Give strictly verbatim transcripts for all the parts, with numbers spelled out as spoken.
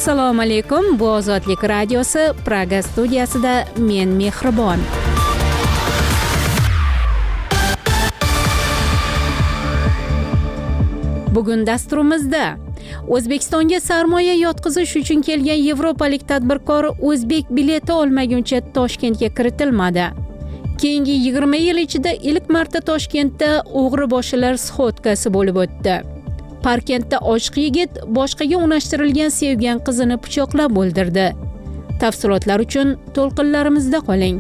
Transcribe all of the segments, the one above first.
Assalomu alaykum. Bu Ozodlik radiosi Praga studiyasida men Mehribon. Bugun dasturimizda O'zbekistonga sarmoya yotqizish uchun kelgan yevropalik tadbirkor o'zbek bileti olmaguncha Toshkentga kiritilmadi. Keyingi yigirma yil ichida ilk marta Toshkentda o'g'riboshilar sxotkasi bo'lib o'tdi. Parkentda ochiq yigit boshqaga unashtirilgan sevgan qizini pichoqlab o'ldirdi. Tafsilotlar uchun to'lqinlarimizda qoling.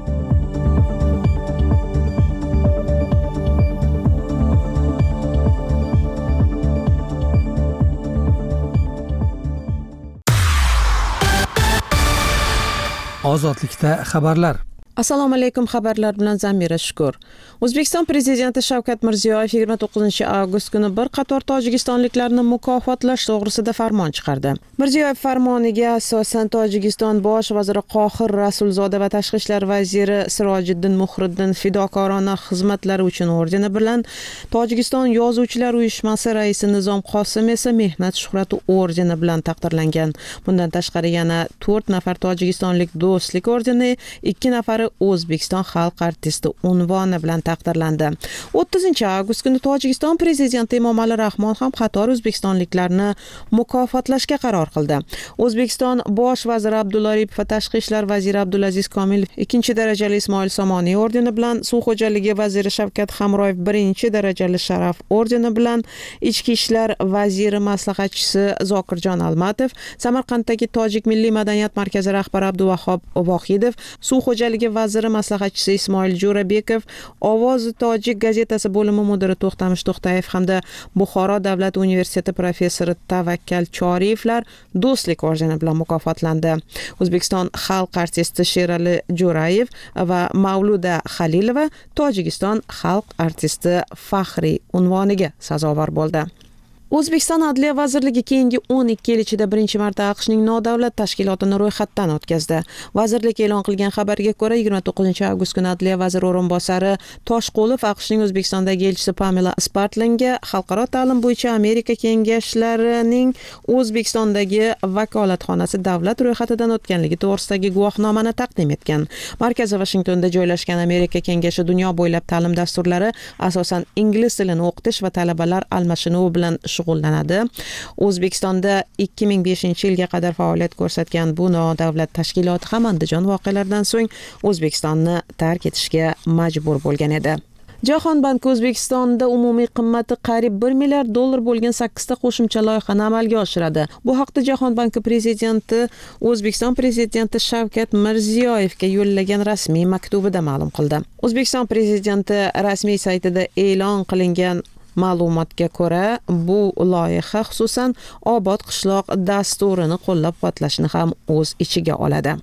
Ozodlikda xabarlar. Assalomu alaykum, xabarlar bilan Zamira Shukur. O'zbekiston prezidenti Shavkat Mirziyoyev yigirma to'qqizinchi avgust kuni bir qator tojikistonliklarni mukofotlash to'g'risida farmon chiqardi. Mirziyoyev farmoniga asosan Tojikiston bosh vaziri Qohir Rasulzoda va tashqi ishlar vaziri Sirojiddin Muhriddin fidokorona xizmatlari uchun ordeni bilan Tojikiston yozuvchilar uyushmasi raisi Nizom Qosim esa mehnat shuhrati ordeni bilan taqdirlangan. Bundan tashqari yana to'rt nafar tojikistonlik do'stlik ordeni, ikki nafar O'zbekiston xalq artisti unvoni bilan taqdirlandi. o'ttizinchi avgust kuni Tojikiston prezidenti Emomali Rahmon ham qator o'zbekistonliklarni mukofotlashga qaror qildi. O'zbekiston bosh vaziri Abdulla Aripov va tashqi ishlar vaziri Abdulaziz Komilov ikkinchi darajali Ismoil Somoniy ordeni bilan, suv xo'jaligi vaziri Shavkat Hamroyev birinchi darajali Sharaf ordeni bilan, ichki ishlar vaziri maslahatchisi Zokirjon Almatov, Samarqanddagi Tojik milliy madaniyat markazi rahbari Abduvahhab Vohidov, suv xo'jaligi vaziri maslahatchisi Ismoil Jo'rabekov, Ovozi Tojik gazetasi bo'limi mudiri To'xtamish To'xtayev hamda Buxoro davlat universiteti professori Tavakkal Choriyevlar do'stlik ordeni bilan mukofotlandi. O'zbekiston xalq artisti Sherali Jo'rayev va Mavluda Halilova Tojikiston xalq artisti faxriy unvoniga sazovor bo'ldi. O'zbekiston Adliya vazirligi keyingi o'n ikki yil ichida birinchi marta AQShning nodavlat tashkilotini ro'yxatdan o'tkazdi. Vazirlik e'lon qilgan xabarga ko'ra, yigirma to'qqizinchi avgust kuni Adliya vaziri o'rinbosari Toshqulov AQShning O'zbekistondagi elchisi Pamela Spartlingga xalqaro ta'lim bo'yicha Amerika kengashlarining O'zbekistondagi vakolatxonasi davlat ro'yxatidan o'tganligi to'g'risidagi guvohnomani taqdim etgan. Markazi Washingtonda joylashgan Amerika kengashi dunyo bo'ylab ta'lim dasturlari asosan ingliz tilini o'qitish va talabalar almashinuvi bilan shug'ullanadi. O'zbekistonda ikki ming beshinchi yilga qadar faoliyat ko'rsatgan bu nodavlat tashkilot ham Andijon voqealaridan so'ng O'zbekistonni tark etishga majbur bo'lgan edi. Jahon banki O'zbekistonda umumiy qimmati qariyb bir milliard dollar bo'lgan sakkizta qo'shimcha loyihani amalga oshiradi. Bu haqda Jahon banki prezidenti O'zbekiston prezidenti Shavkat Mirziyoyevga yo'llagan rasmiy maktubida ma'lum qildi. O'zbekiston prezidenti rasmiy saytida e'lon qilingan ma'lumotga ko'ra, bu loyiha xususan Obod qishloq dasturini qo'llab-quvvatlashni ham o'z ichiga oladi.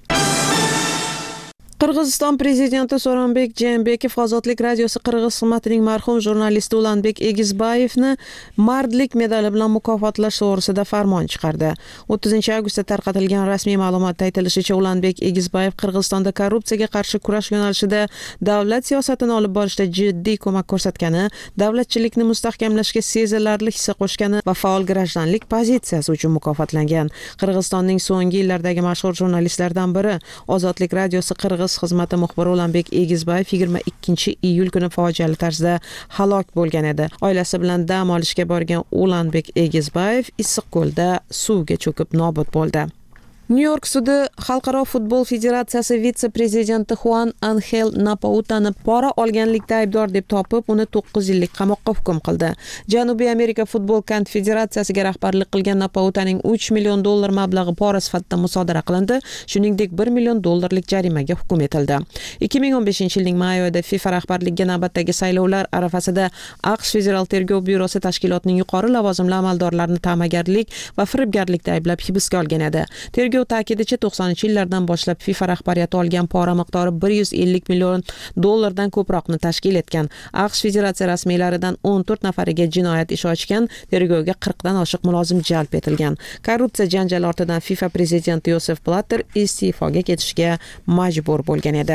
Qirg'iziston prezidenti So'ronbek Jeenbekov Ozodlik radiosi qirg'iz xizmatining marhum jurnalisti Ulanbek Egizbayevni mardlik medali bilan mukofotlash to'g'risida farmon chiqardi. o'ttizinchi avgustda tarqatilgan rasmiy ma'lumotda aytilishicha, Ulanbek Egizbayev Qirg'izistonda korrupsiyaga qarshi kurash yo'nalishida davlat siyosatini olib borishda jiddiy ko'mak ko'rsatgani, davlatchilikni mustahkamlashga sezilarli hissa qo'shgani va faol grajdanlik pozitsiyasi uchun mukofotlangan. Qirg'izistonning so'nggi yillardagi mashhur jurnalistlardan biri, Ozodlik radiosi qirg'iz xizmati muxbiri Ulanbek Egizbayev yigirma ikkinchi iyul kuni fojiali tarzda halok bo'lgan edi. Oilasi bilan dam olishga borgan Ulanbek Egizbayev Issiqko'lda suvga cho'kib nobud bo'ldi. Nyu-York sudi Xalqaro futbol federatsiyasi vitse-prezidenti Juan Angel Napautani pora olganlikda aybdor deb topib, uni to'qqiz yillik qamoqqa hukm qildi. Janubiy Amerika futbol konfederatsiyasiga rahbarlik qilgan Napautaning uch million dollar mablag'i pora sifatida musodara qilindi, shuningdek bir million dollarlik jarimaga hukm etildi. ikki ming o'n beshinchi yilning may oyida FIFA rahbarligiga navbatdagi saylovlar arafasida AQSh Federal tergov byurosi tashkilotning yuqori lavozimli amaldorlarini ta'magarlik va firibgarlikda ayblab hibsga olgan edi. Tergov ta'kidicha to'qsoninchi yillardan boshlab FIFA rahbariyati olgan pora miqdori bir yuz ellik million dollardan ko'proqni tashkil etgan. AQSh Federatsiya rasmiylaridan o'n to'rt nafariga jinoyat ishi ochgan, tergovga qirqdan oshiq mulozim jalb etilgan. Korrupsiya janjali ortidan FIFA prezidenti Yosef Blatter iste'foga ketishga majbur bo'lgan edi.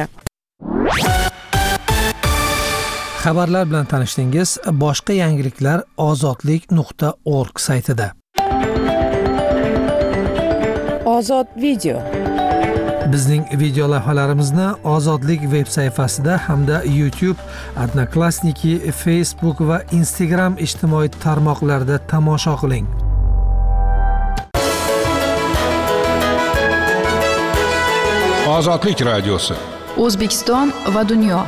Xabarlar bilan tanishdingiz. Boshqa yangiliklar ozodlik nuqta org saytida. Ozod video. Bizning video lavhalarimizni Ozodlik veb sayfasida hamda YouTube, Odnoklassniki, Facebook va Instagram ijtimoiy tarmoqlarida tomosha qiling. Ozodlik radiosi. O'zbekiston va dunyo.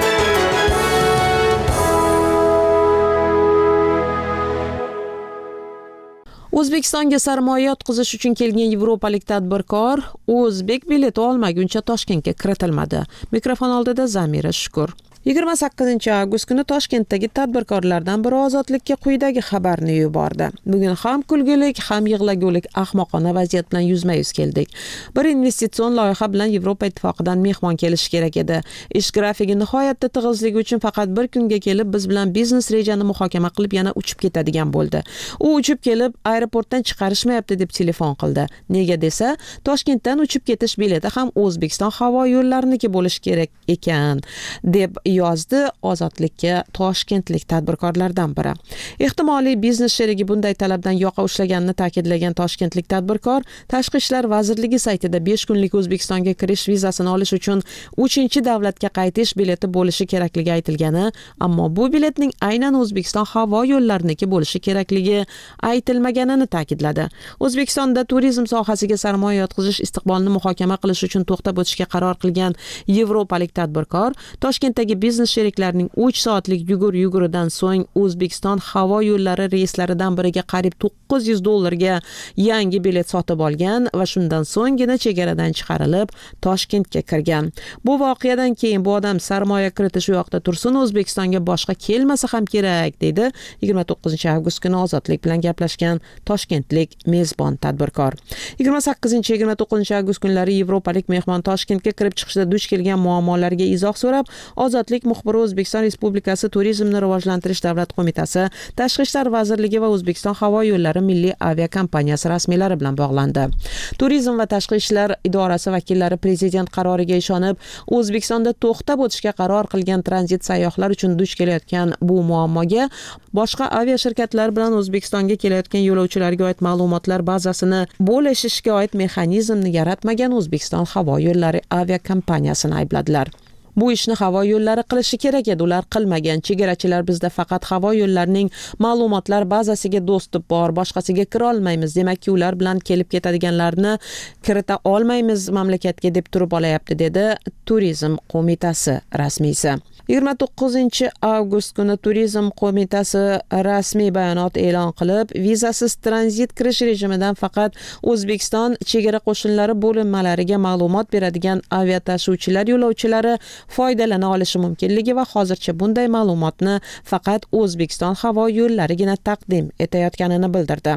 O'zbekistonga sarmoya yotqizish uchun kelgan yevropalik tadbirkor o'zbek bileti olmaguncha Toshkentga kiritilmadi. Mikrofon oldida Zamira Shukur. yigirma sakkizinchi avgust kuni Toshkentdagi tadbirkorlardan biri Ozodlikka quyidagi xabarni yubordi. Bugun ham kulgulik, ham yig'lagulik ahmoqona vaziyat bilan yuzma-yuz keldik. Bir investitsion loyiha bilan Yevropa ittifoqidan mehmon kelishi kerak edi. Ish grafigi nihoyatda tig'izligi uchun faqat bir kunga kelib biz bilan biznes rejani muhokama qilib yana uchib ketadigan bo'ldi. U uchib kelib aeroportdan chiqarishmayapti deb telefon qildi. Nega desa, Toshkentdan uchib ketish bileti ham O'zbekiston havo yo'llariniki bo'lishi kerak ekan deb yozdi Ozodlikka toshkentlik tadbirkorlardan biri. Ehtimoliy biznes sherigi bunday talabdan yoqa ushlaganini ta'kidlagan toshkentlik tadbirkor Tashqi ishlar vazirligi saytida besh kunlik O'zbekistonga kirish vizasini olish uchun uchinchi davlatga qaytish bileti bo'lishi kerakligi aytilgani, ammo bu biletning aynan O'zbekiston havo yo'llariniki bo'lishi kerakligi aytilmaganini ta'kidladi. O'zbekistonda turizm sohasiga sarmoya yotqizish istiqbolini muhokama qilish uchun to'xtab o'tishga qaror qilgan yevropalik tadbirkor Toshkentdagi biznes sheriklarining uch soatlik yugur-yuguridan so'ng O'zbekiston havo yo'llari reyslaridan biriga qariyb to'qqiz yuz dollarga yangi bilet sotib olgan va shundan so'nggina chegaradan chiqarilib Toshkentga kirgan. Bu voqeadan keyin bu odam sarmoya kiritish u yoqda tursin, O'zbekistonga boshqa kelmasa ham kerak, dedi yigirma to'qqizinchi avgust kuni Ozodlik bilan gaplashgan toshkentlik mezbon tadbirkor. yigirma sakkizinchi yigirma to'qqizinchi avgust kunlari yevropalik mehmon Toshkentga kirib chiqishda duch kelgan muammolarga izoh so'rab, Ozodlik muxbiri O'zbekiston Respublikasi Turizmni rivojlantirish davlat qo'mitasi, Tashqi ishlar vazirligi va O'zbekiston havo yo'llari milliy aviakompaniyasi rasmiylari bilan bog'landi. Turizm va tashqi ishlar idorasi vakillari prezident qaroriga ishonib, O'zbekistonda to'xtab o'tishga qaror qilgan tranzit sayyohlar uchun duch kelayotgan bu muammoga boshqa avia shirkatlar bilan O'zbekistonga kelayotgan yo'lovchilarga oid ma'lumotlar bazasini bo'lishishga oid mexanizmni yaratmagan O'zbekiston havo yo'llari aviakompaniyasini aybladilar. Bu ishni havo yo'llari qilishi kerak edi, ular qilmagan. Chegarachilar bizda faqat havo yo'llarining ma'lumotlar bazasiga do'stib bor, boshqasiga kira olmaymiz. Demakki, ular bilan kelib ketadiganlarni kirita olmaymiz mamlakatga deb turib olayapti, dedi Turizm qo'mitasi rasmiysi. yigirma to'qqizinchi avgust kuni Turizm qo'mitasi rasmiy bayonot e'lon qilib, vizasiz tranzit kirish rejimidan faqat O'zbekiston chegara qo'shinlari bo'linmalariga ma'lumot beradigan aviatashuvchilar yo'lovchilari foydalana olishi mumkinligi va hozircha bunday ma'lumotni faqat O'zbekiston havo yo'llarigina taqdim etayotganini bildirdi.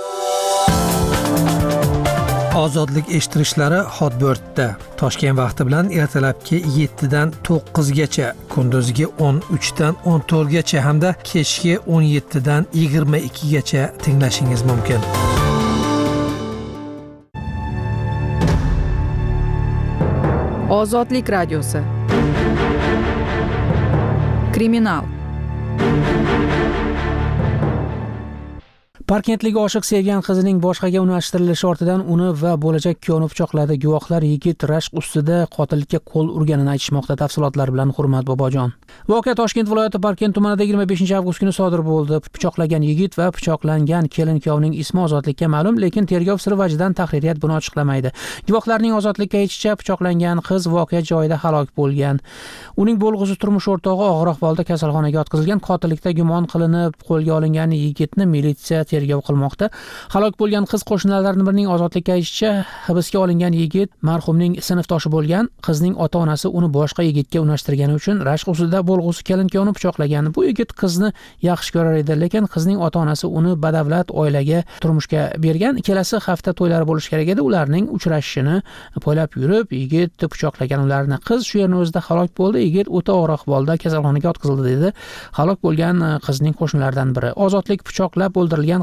Ozodlik eshittirishlari Hotbird-da Toshkent vaqti bilan ertalabki yettidan to'qqizgacha, kunduzgi o'n uchdan o'n to'rtgacha hamda kechki o'n yettidan yigirma ikkigacha tinglashingiz mumkin. Ozodlik radiosi. Kriminal. Parkentlik oshiq sevgan qizining boshqaga unashtirilishi ortidan uni va bo'lajak kuyovni pichoqladi. Guvohlar yigit rashk ustida qotillikka qo'l urganini aytishmoqda. Tafsilotlar bilan Hurmat Bobojon. Voqea Toshkent viloyati Parkent tumanida yigirma beshinchi avgust kuni sodir bo'ldi. Pichoqlagan yigit va pichoqlangan kelin kuyovning ismi Ozodlikka ma'lum, lekin tergov siri vajidan tahririyat buni ochiqlamaydi. Guvohlarning Ozodlikka aytishicha, pichoqlangan qiz voqea joyida halok bo'lgan. Uning bo'lg'usi turmush o'rtog'i og'ir ahvolda kasalxonaga yotqizilgan. Qotillikda gumon qilinib qo'lga olingan yigitni militsiya tergov qilmoqda. Halok bo'lgan qiz qo'shnilardan birining Ozodlikka aytishicha, hibsga olingan yigit marhumning sinfdoshi bo'lgan. Qizning ota-onasi uni boshqa yigitga unashtirgani uchun rashq ustida bo'lg'usi kelin kuyovni pichoqlagan. Bu yigit qizni yaxshi ko'rar edi, lekin qizning ota-onasi uni badavlat oilaga turmushga bergan. Kelasi hafta to'ylari bo'lish kerak edi. Ularning uchrashishini poylab yurib, yigit pichoqlagan ularni. Qiz shu yerning o'zida halok bo'ldi. Yigit o'ta og'ir ahvolda kasalxonaga yotqizildi, dedi halok bo'lgan qizning qo'shnilaridan biri. Ozodlik pichoqlab o'ldirilgan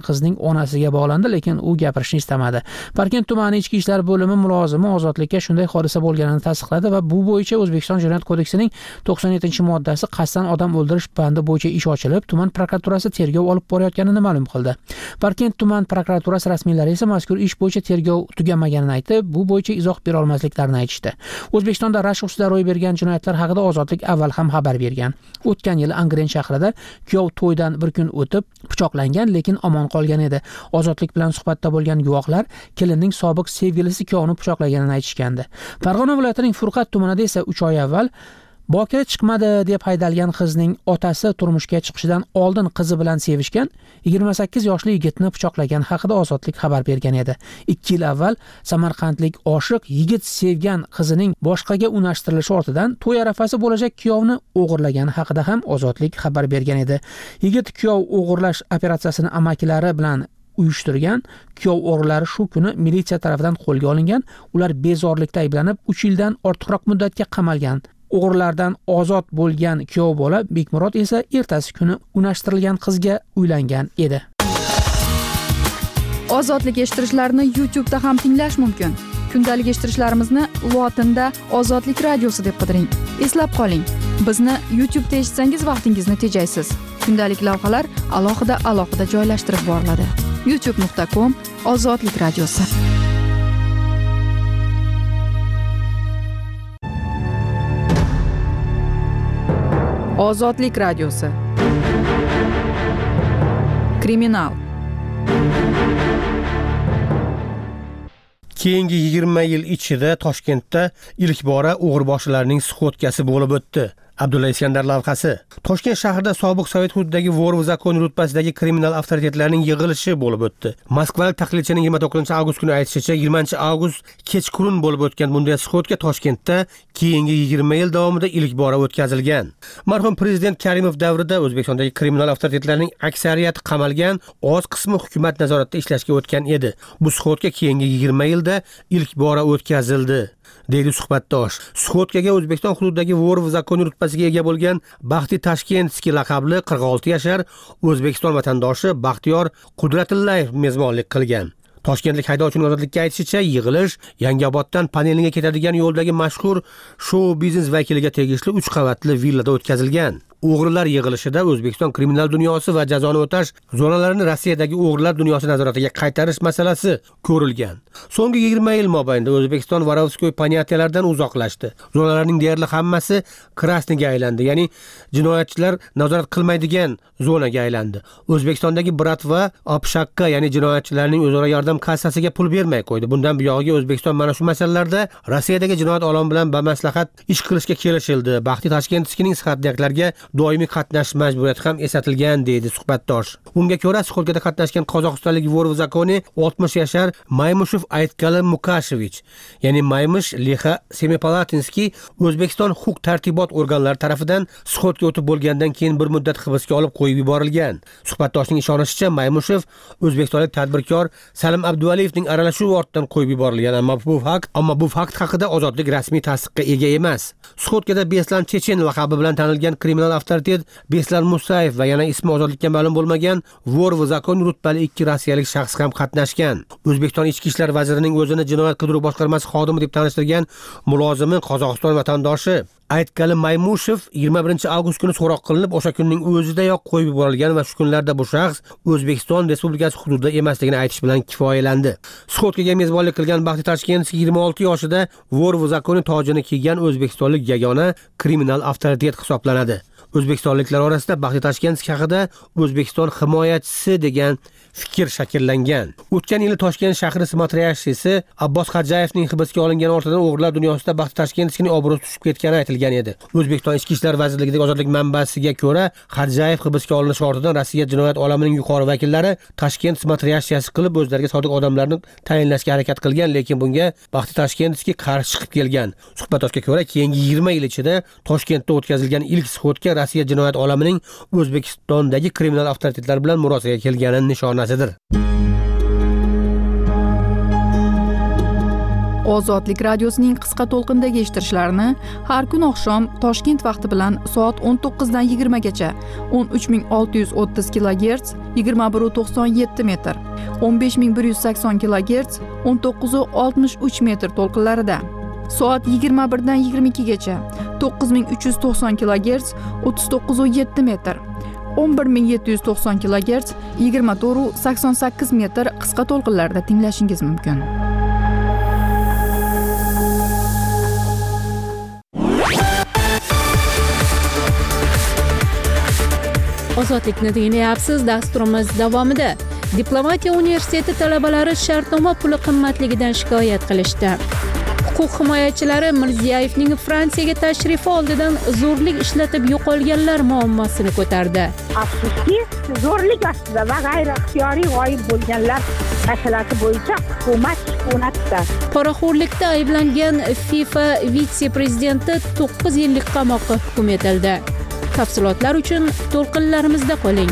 qizning onasiga bog'landi, lekin u gapirishni istamadi. Parkent tumani ichki ishlar bo'limi mulozimi ozodlikka shunday hodisa bo'lganini tasdiqladi va bu bo'yicha O'zbekiston Jinoyat kodeksining to'qson yettinchi moddasi qasddan odam o'ldirish bandi bo'yicha ish ochilib, tuman prokuraturasi tergov olib borayotganini ma'lum qildi. Parkent tuman prokuraturasi rasmiylari esa mazkur ish bo'yicha tergov tugamaganini aytib, bu bo'yicha izoh bera olmasliklarini aytishdi. O'zbekistonda rashk ustida ro'y bergan jinoyatlar haqida Ozodlik avval ham xabar bergan. O'tgan yil Angren shahrida kuyov to'ydan bir kun o'tib pichoqlangan, lekin omon qolgan edi. Ozodlik bilan suhbatda bo'lgan guvohlar kelinning sobiq sevgilisi kuyovni pichoqlaganini aytishgandi. Farg'ona viloyatining Furqat tumanida esa uch oy avval bokira chiqmadi deb haydalgan qizning otasi turmushga chiqishidan oldin qizi bilan sevishgan yigirma sakkiz yoshli yigitni pichoqlagan haqida Ozodlik xabar bergan edi. ikki yil avval samarqandlik oshiq yigit sevgan qizining boshqaga unashtirilishi ortidan to'y arafasi bo'lajak kuyovni o'g'irlagani haqida ham Ozodlik xabar bergan edi. Yigit kuyov o'g'irlash operatsiyasini amakilari bilan uyushtirgan. Kuyov o'g'rilari shu kuni militsiya tomonidan qo'lga olingan. Ular bezorilikda ayblanib uch yildan ortiqroq muddatga qamalgan. O'g'rilardan ozod bo'lgan kuyov bola Bekmurod esa ertasi kuni unashtirilgan qizga uylangan edi. Ozodlik eshittirishlarni YouTube da ham tinglash mumkin. Kundalik eshittirishlarimizni lotinda Ozodlik radiosi deb qidiring. Eslab qoling, bizni YouTube da eshitsangiz vaqtingizni tejaysiz. Kundalik lavhalar alohida alohida joylashtirib boriladi. youtube nuqta com Ozodlik radiosi. Ozodlik radiosi. Kriminal. Keyingi yigirma yil ichida Toshkentda ilk bora o'g'riboshlarning sxotkasi bo'lib o'tdi. Abdulla Iskandar lavhasi. Toshkent shahrida sobiq Sovet hududidagi Vor va zakon rutbasidagi kriminal avtoritetlarning yig'ilishi bo'lib o'tdi. Moskvalik tahlilchining yigirma to'qqizinchi avgust kuni aytishicha, yigirmanchi avgust kechqurun bo'lib o'tgan bunday sxotka Toshkentda keyingi yigirma yil davomida ilk bora o'tkazilgan. Marhum prezident Karimov davrida O'zbekistondagi kriminal avtoritetlarning aksariyati qamalgan, oz qismi hukumat nazoratida ishlashga o'tgan edi. Bu sxotka keyingi yigirma yilda ilk bora o'tkazildi, deydi suhbatdosh. Sxotkaga O'zbekiston hududidagi Vor va zakon rutbasiga ega bo'lgan Baxti Tashkentskiy laqabli qirq olti yashar O'zbekiston vatandoshi Baxtiyor Qudratillayev mezbonlik qilgan. Toshkentlik haydovchining ozodlikka aytishicha, yig'ilish Yangioboddan Panelinga ketadigan yo'ldagi mashhur shou biznes vakiliga tegishli uch qavatli villada o'tkazilgan. O'g'rilar yig'ilishida O'zbekiston kriminal dunyosi va jazoni o'tash zonalarini Rossiyadagi o'g'rilar dunyosi nazoratiga qaytarish masalasi ko'rilgan. So'nggi yigirma yil mobaynida O'zbekiston Vorovskoy ponyatsiyalardan uzoqlashdi. Zonalarning deyarli hammasi krasniga aylandi, ya'ni jinoyatchilar nazorat qilmaydigan zonaga aylandi. O'zbekistondagi Bratva Opshakka, ya'ni jinoyatchilarning o'zaro yordam kassasiga pul bermay qo'ydi. Bundan buyog'iga O'zbekiston mana shu masalalarda Rossiyadagi jinoyat olami bilan bamaslahat ish qilishga kelishildi. Baxti Tashkentskiyning sihatdiyaklarga doimiy qatnashish majburiyati ham eslatilgan, deydi suhbatdosh. Unga ko'ra, sxotkada qatnashgan Qozog'istonlik Vor va zakoni oltmish yashar Maymushev Aytkali Mukashevich, ya'ni Maymush Lixa Semipalatinskiy O'zbekiston huquq tartibot organlari tomonidan sxotga o'tib bo'lgandan keyin bir muddat hibsga olib qo'yib yuborilgan. Suhbatdoshning ishonishicha, Maymushev o'zbekistonlik tadbirkor Salim Abduvaliyevning aralashuvi ortidan qo'yib yuborilgan, ammo bu fakt, ammo bu fakt haqida Ozodlik rasmiy tasdiqqa ega emas. Sxotkada Beslan Chechen laqabi bilan tanilgan kriminal avtoritet Beslan Musayev va yana ismi ozodlikka ma'lum bo'lmagan Vor va zakon rutbali ikki rossiyalik shaxs ham qatnashgan. O'zbekiston ichki ishlar vazirining o'zini jinoyat qidiruv boshqarmasi xodimi deb tanishtirgan mulozimi Qozog'iston vatandoshi Aytkali Maymushev yigirma birinchi avgust kuni so'roq qilinib, o'sha kunning o'zidayoq qo'yib yuborilgan va shu kunlarda bu shaxs O'zbekiston Respublikasi hududida emasligini aytish bilan kifoyalandi. Sxotkaga mezbonlik qilgan Baxti Tashkentskiy yigirma olti yoshida Vor va zakoni tojini kiygan o'zbekistonlik yagona kriminal avtoritet hisoblanadi. O'zbekistonliklar orasida Baxti Tashkentskiy haqida O'zbekiston himoyachisi degan fikr shakllangan. O'tgan yili Toshkent shahri smotriyashchisi Abbos Xajayevning hibsga olingan ortidan o'g'rilar dunyosida Baxti Tashkentskiyning obro'si tushib ketgani aytilgan edi. O'zbekiston Ichki ishlar vazirligidagi ozodlik manbasiga ko'ra, Xajayev hibsga olinishi ortidan Rossiya jinoyat olamining yuqori vakillari Toshkent smotriyashchisi qilib o'zlariga sodiq odamlarni tayinlashga harakat qilgan, lekin bunga Baxti Tashkentskiy qarshi chiqib kelgan. Suhbatdoshga ko'ra, keyingi yigirma yil ichida Toshkentda o'tkazilgan ilk sxotka Rossiya jinoyat olamining O'zbekistondagi kriminal avtoritetlar bilan murosaga kelganining nishonasidir. Ozodlik radiosining qisqa to'lqindagi eshittirishlarini har kun oqshom Toshkent vaqti bilan soat o'n to'qqizdan yigirmagacha o'n uch ming olti yuz o'ttiz kilogerts yigirma bir nuqta to'qson yetti metr, o'n besh ming bir yuz sakson kilogerts o'n to'qqiz nuqta oltmish uch metr to'lqinlarida, soat yigirma birdan yigirma ikkigacha to'qqiz ming uch yuz to'qson kilogerts o'ttiz to'qqiz nuqta yetti metr, o'n bir ming yetti yuz to'qson kilogerts yigirma to'rt nuqta sakson sakkiz metr qisqa to'lqinlarda tinglashingiz mumkin. Ozodlikni tinglayapsiz. Dasturimiz davomida Diplomatiya universiteti talabalari shartnoma puli qimmatligidan shikoyat qilishdi. Huquq himoyachilari Mirziyoyevning Fransiyaga tashrifi oldidan zo'rlik ishlatib yo'qolganlar muammosini ko'tardi. Afsuski, zo'rlik ostida va g'ayriixtiyoriy g'oyib bo'lganlar masalasi bo'yicha hukumat sukunatda. Poraxo'rlikda ayblangan FIFA vitse-prezidenti to'qqiz yillik qamoqqa hukm etildi. Tafsilotlar uchun to'lqinlarimizda qoling.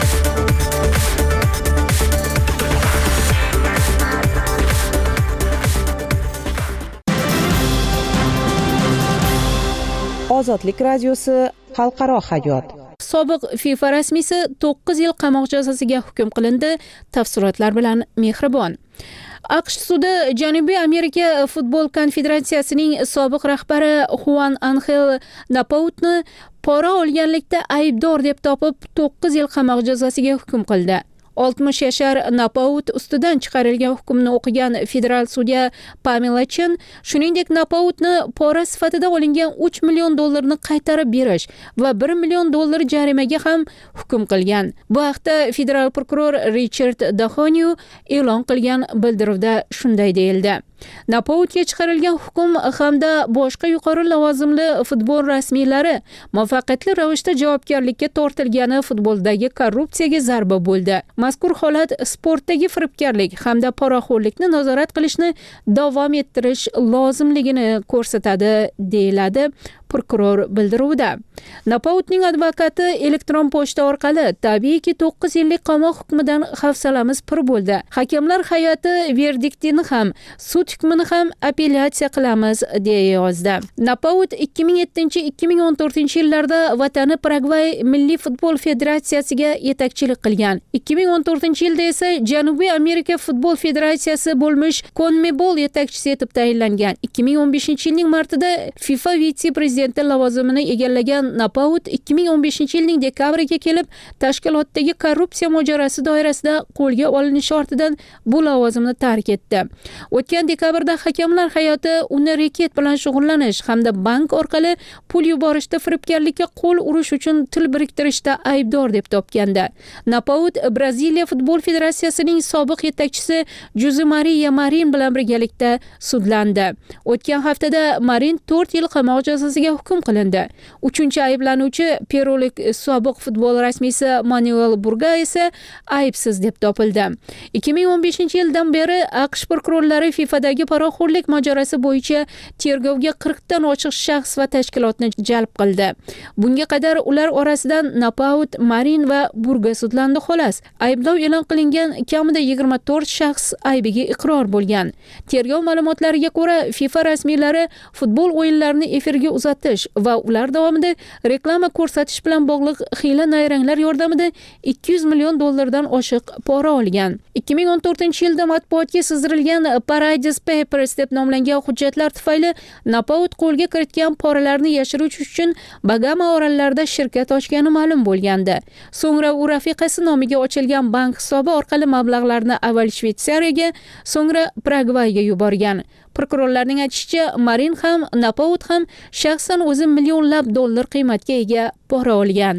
Ozodlik radiosi xalqaro hayot. Sobiq FIFA rasmiysi to'qqiz yil qamoq jazosiga hukm qilindi. Tafsilotlar bilan Mehribon. AQSh sudi Janubiy Amerika futbol konfederatsiyasining sobiq rahbari Juan Angel Napoutni pora olganlikda aybdor deb topib to'qqiz yil qamoq jazosiga hukm qildi. oltmish yashar Napout ustidan chiqarilgan hukmni o'qigan federal sudya Pamela Chen, shuningdek Napoutni pora sifatida olingan uch million dollarni qaytarib berish va bir million dollar jarimaga ham hukm qilgan. Bu haqda federal prokuror Richard Dahonyu e'lon qilgan bildiruvda shunday deyildi. Napoutga chiqarilgan hukm hamda boshqa yuqori lavozimli futbol rasmiylari muvaffaqiyatli ravishda javobgarlikka tortilgani futboldagi korrupsiyaga zarba bo'ldi. Mazkur holat sportdagi firibgarlik hamda poraxo'rlikni nazorat qilishni davom ettirish lozimligini ko'rsatadi, deyiladi prokuror bildiruvda. Napoutning advokati elektron pochta orqali tabiiyki to'qqiz yillik qamoq hukmidan hafsalamiz pir bo'ldi. Hakamlar hay'ati verdiktini ham, sud hukmini ham apellyatsiya qilamiz, deya yozdi. Napout ikki ming yettinchi ikki ming o'n to'rtinchi yillarda vatani Paragvay Milliy futbol federatsiyasiga yetakchilik qilgan. ikki ming o'n to'rtinchi yilda esa Janubiy Amerika futbol federatsiyasi bo'lmish CONMEBOL yetakchisi etib tayinlangan. ikki ming o'n beshinchi yilning martida FIFA vitse-prezidenti lavozimini egallagan Napout ikki ming o'n beshinchi yilning dekabriga kelib tashkilotdagi korrupsiya mojarosi doirasida qo'lga olinishi ortidan bu lavozimni tark etdi. O'tgan dekabrda hakamlar hay'ati uni reket bilan shug'ullanish hamda bank orqali pul yuborishda firibgarlikka qo'l urish uchun til biriktirishda aybdor deb topgandi. Napout Braziliya futbol federatsiyasining sobiq yetakchisi Jose Maria Marin bilan birgalikda sudlandi. O'tgan haftada Marin to'rt yil qamoq jazosiga hukm qilindi. Uchinchi ayblanuvchi perulik sobiq futbol rasmiysi Manuel Burga esa aybsiz deb topildi. ikki ming o'n beshinchi yildan beri AQSh prokurorlari FIFAdagi poraxo'rlik mojarosi bo'yicha tergovga qirq dan oshiq shaxs va tashkilotni jalb qildi. Bunga qadar ular orasidan Napout, Marin va Burga sudlandi xolos. Ayblov e'lon qilingan kamida yigirma to'rt shaxs aybiga iqror bo'lgan. Tergov ma'lumotlariga ko'ra, FIFA rasmiylari futbol o'yinlarini efirga uzatish va ular davomida reklama ko'rsatish bilan bog'liq hiyla-nayranglar yordamida ikki yuz million dollardan oshiq pora olgan. ikki ming o'n to'rtinchi yilda matbuotga sizdirilgan Paradise Papers deb nomlangan hujjatlar tufayli Napout qo'lga kiritgan poralarni yashirish uchun Bagama orollarida shirkat ochgani ma'lum bo'lgandi. So'ngra u rafiqasi nomiga ochilgan bank hisobi orqali mablag'larni avval Shveysariyaga, so'ngra Paragvayga yuborgan. Prokurorlarning aytishicha, Marin ham, Napout ham shaxsan o'zi millionlab dollar qiymatga ega pora olgan.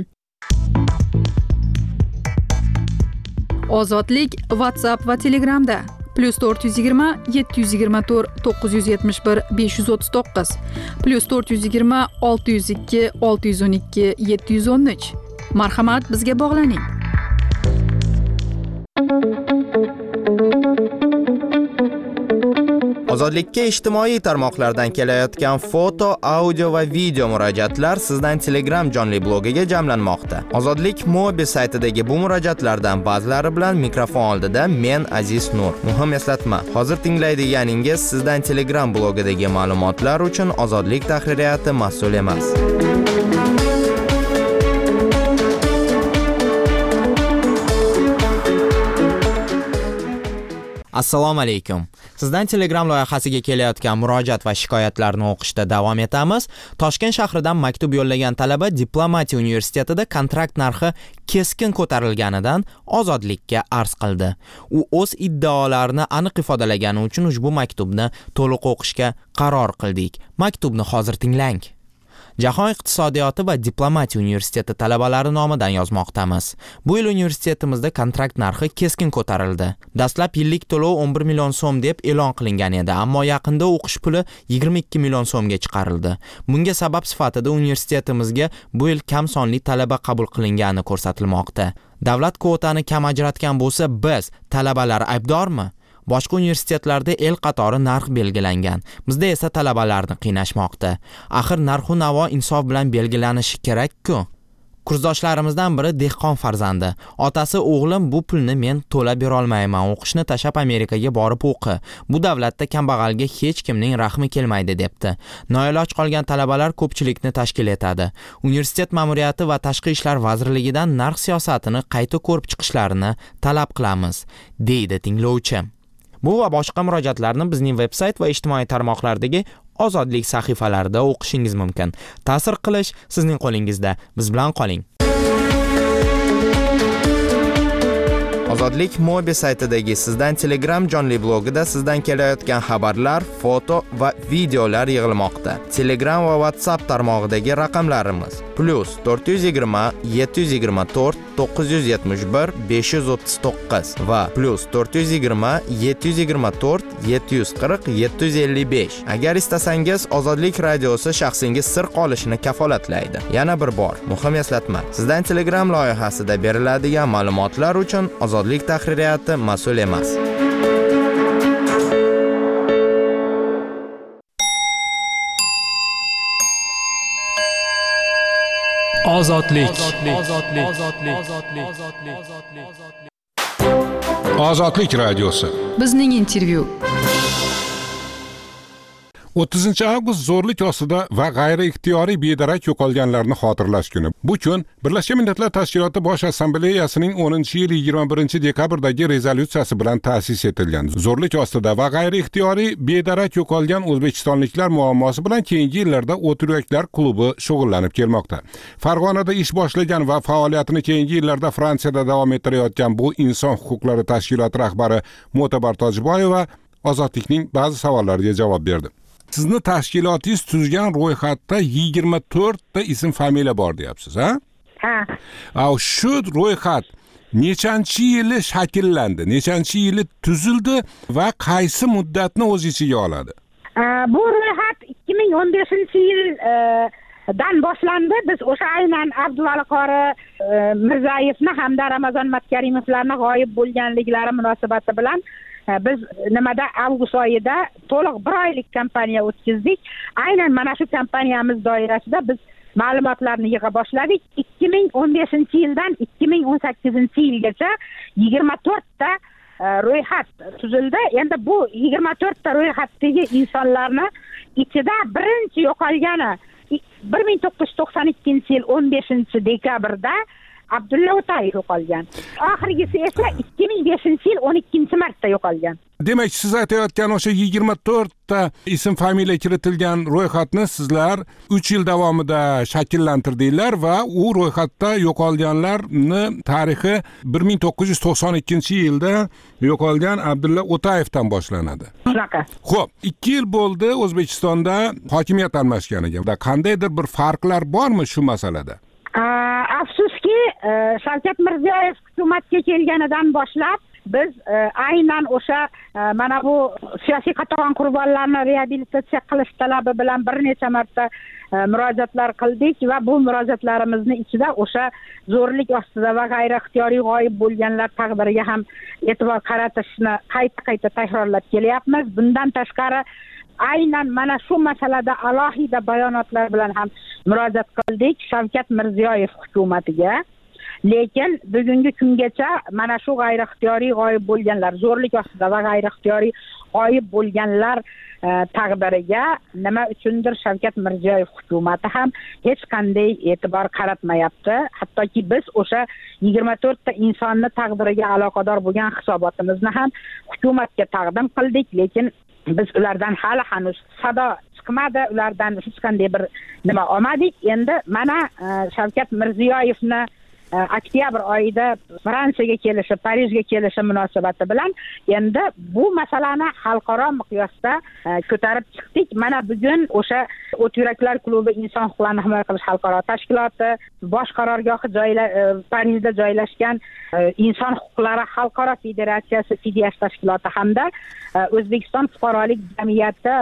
Ozodlik WhatsApp va Telegramda plus to'rt yuz yigirma yetti yuz yigirma to'rt to'qqiz yuz yetmish bir besh yuz o'ttiz to'qqiz plus to'rt yuz yigirma olti yuz ikki olti yuz o'n ikki yetti yuz o'n uch. Marhamat, bizga bog'laning. Ozodlikka ijtimoiy tarmoqlardan kelayotgan foto, audio va video murojaatlar sizdan Telegram jonli blogiga jamlanmoqda. Ozodlik Mobi saytidagi bu murojaatlardan ba'zilari bilan mikrofon oldida men Aziz Nur. Muhim eslatma, hozir tinglaydiganingiz sizdan Telegram blogidagi ma'lumotlar uchun Ozodlik tahririyati mas'ul emas. Assalomu alaykum. Sizdan Telegram loyihasiga kelayotgan murojaat va shikoyatlarni o'qishda davom etamiz. Toshkent shahridan maktub yo'llagan talaba Diplomatiya universitetida kontrakt narxi keskin ko'tarilganidan ozodlikka arz qildi. U o'z iddaolarini aniq ifodalagani uchun ushbu maktubni to'liq o'qishga qaror qildik. Maktubni hozir tinglang. Jahon iqtisodiyoti va diplomatiya universiteti talabalari nomidan yozmoqdamiz. Bu yil universitetimizda kontrakt narxi keskin ko'tarildi. Dastlab yillik to'lov o'n bir million so'm deb e'lon qilingan edi, ammo yaqinda o'qish puli yigirma ikki million so'mga chiqarildi. Bunga sabab sifatida universitetimizga bu yil kam sonli talaba qabul qilingani ko'rsatilmoqda. Davlat kvotani kam ajratgan bo'lsa, biz talabalar aybdormi? Boshqa universitetlarda el qatori narx belgilangan. Bizda esa talabalarni qiynashmoqda. Axir narx-u navo insof bilan belgilanishi kerak-ku. Kursdoshlarimizdan biri dehqon farzandi. Otasi o'g'lim bu pulni men to'lab bera olmayman. O'qishni tashab Amerikaga borib o'qi. Bu davlatda kambag'alga hech kimning rahmi kelmaydi debdi. Noiloj qolgan talabalar ko'pchilikni tashkil etadi. Universitet ma'muriyati va Tashqi ishlar vazirligidan narx siyosatini qayta ko'rib chiqishlarini talab qilamiz, deydi tinglovchi. Bu va boshqa murojaatlarni bizning veb-sayt va ijtimoiy tarmoqlardagi Ozodlik sahifalarida o'qishingiz mumkin. Ta'sir qilish sizning qo'lingizda. Biz bilan qoling. Ozodlik Mobi saytidagi sizdan Telegram jonli blogida sizdan kelayotgan xabarlar, foto va videolar yig'ilmoqda. Telegram va WhatsApp tarmog'idagi raqamlarimiz plus to'rt yuz yigirma yetti yuz yigirma to'rt to'qqiz yuz yetmish bir besh yuz o'ttiz to'qqiz va plus to'rt yuz yigirma yetti yuz yigirma to'rt yetti yuz qirq yetti yuz ellik besh. Agar istasangiz Ozodlik radiosi shaxsingiz sir qolishini kafolatlaydi. Yana bir bor, muhim eslatma. Sizdan Telegram loyihasida beriladigan ma'lumotlar uchun Ozodlik tahririyati mas'ul emas. Ozodlik. Ozodlik radiosi. Bizning intervyu. o'ttizinchi avgust zo'rlik ostida va g'ayriixtiyoriy bedarak yo'qolganlarni xotirlash kuni. Bu kun Birlashgan Millatlar Tashkiloti Bosh Assambleyasining o'ninchi yil yigirma birinchi dekabrdagi rezolyutsiyasi bilan ta'sis etilgan. Zo'rlik ostida va g'ayriixtiyoriy bedarak yo'qolgan o'zbekistonliklar muammosi bilan keyingi yillarda O'turyaklar klubi shug'ullanib kelmoqda. Farg'onada ish boshlagan va faoliyatini keyingi yillarda Fransiyada davom ettirayotgan bu inson huquqlari tashkiloti rahbari Mo'tabar Tojiboyeva Ozodlikning ba'zi savollariga javob berdi. Sizni tashkilotingiz tuzgan ro'yxatda yigirma to'rtta ism familiya bor deyapsiz, ha? Ha. Au shu ro'yxat nechanchi yili shakllandi, nechanchi yili tuzildi va qaysi muddatni o'z ichiga oladi? Bu ro'yxat ikki ming o'n beshinchi yil dan boshlandi. Biz o'sha aynan Abduvali qori Mirzayevni hamda Ramazon Matkarimovlarning g'oyib bo'lganliklari munosabati bilan biz nimada avgust oyida to'liq bir oylik kampaniya o'tkazdik. Aynan mana shu kampaniyamiz doirasida biz ma'lumotlarni yig'a boshladik. ikki ming o'n beshinchi yildan ikki ming o'n sakkizinchi yilgacha yigirma to'rtta ro'yxat tuzildi. Endi bu yigirma to'rtta ro'yxatdagi insonlarni ichida birinchi yo'qolgani bir ming to'qqiz yuz to'qson ikkinchi yil o'n beshinchi dekabrda Abdulla O'tayev yo'qolgan. Oxirgisi esa ikki ming beshinchi yil o'n ikkinchi martda yo'qolgan. Demak, siz aytayotgan o'sha yigirma to'rtta ism familiya kiritilgan ro'yxatni sizlar uch yil davomida shakllantirdinglar va u ro'yxatda yo'qolganlarni tarixi bir ming to'qqiz yuz to'qson ikkinchi yilda yo'qolgan Abdulla O'tayevdan boshlanadi. Shunaqa. Xo'p, ikki yil bo'ldi O'zbekistonda hokimiyat almashganiga. Qandaydir bir farqlar bormi shu masalada? Afsuski, Shavkat Mirziyoyev hukumatga kelganidan boshlab biz aynan o'sha mana bu siyosiy qatag'on qurbonlarni reabilitatsiya qilish talabi bilan bir necha marta murojaatlar qildik va bu murojaatlarimizni ichida o'sha zo'rlik ostida va g'ayri ixtiyoriy g'oyib bo'lganlar taqdiriga ham e'tibor qaratishni qayta qayta takrorlab kelyapmiz. Bundan tashqari aynan mana shu masalada alohida bayonotlar bilan ham murojaat qildik Shavkat Mirziyoyev hukumatiga. Lekin bugungi kungacha mana shu g'ayri ixtiyoriy g'oyib bo'lganlar, zo'rlik ostida va g'ayri ixtiyoriy g'oyib bo'lganlar taqdiriga nima uchundir Shavkat Mirziyoyev hukumati ham hech qanday e'tibor qaratmayapti. Hattoki biz o'sha yigirma to'rtta insonni taqdiriga aloqador bo'lgan hisobotimizni ham hukumatga taqdim qildik, lekin biz ulardan hali hanuz sado chiqmadi, ulardan hech qanday bir nima olmadik. Endi mana Shavkat Mirziyoyevni oktyabr oyida Fransiyaga kelishi, Parijga kelishi munosabati bilan endi bu masalani xalqaro miqyosda ko'tarib chiqdik. Mana bugun o'sha O't yuraklar klubi inson huquqlarini himoya qilish xalqaro tashkiloti, bosh qarorgohi Parijda joylashgan inson huquqlari xalqaro federatsiyasi Fidiyash tashkiloti hamda O'zbekiston fuqarolik jamiyati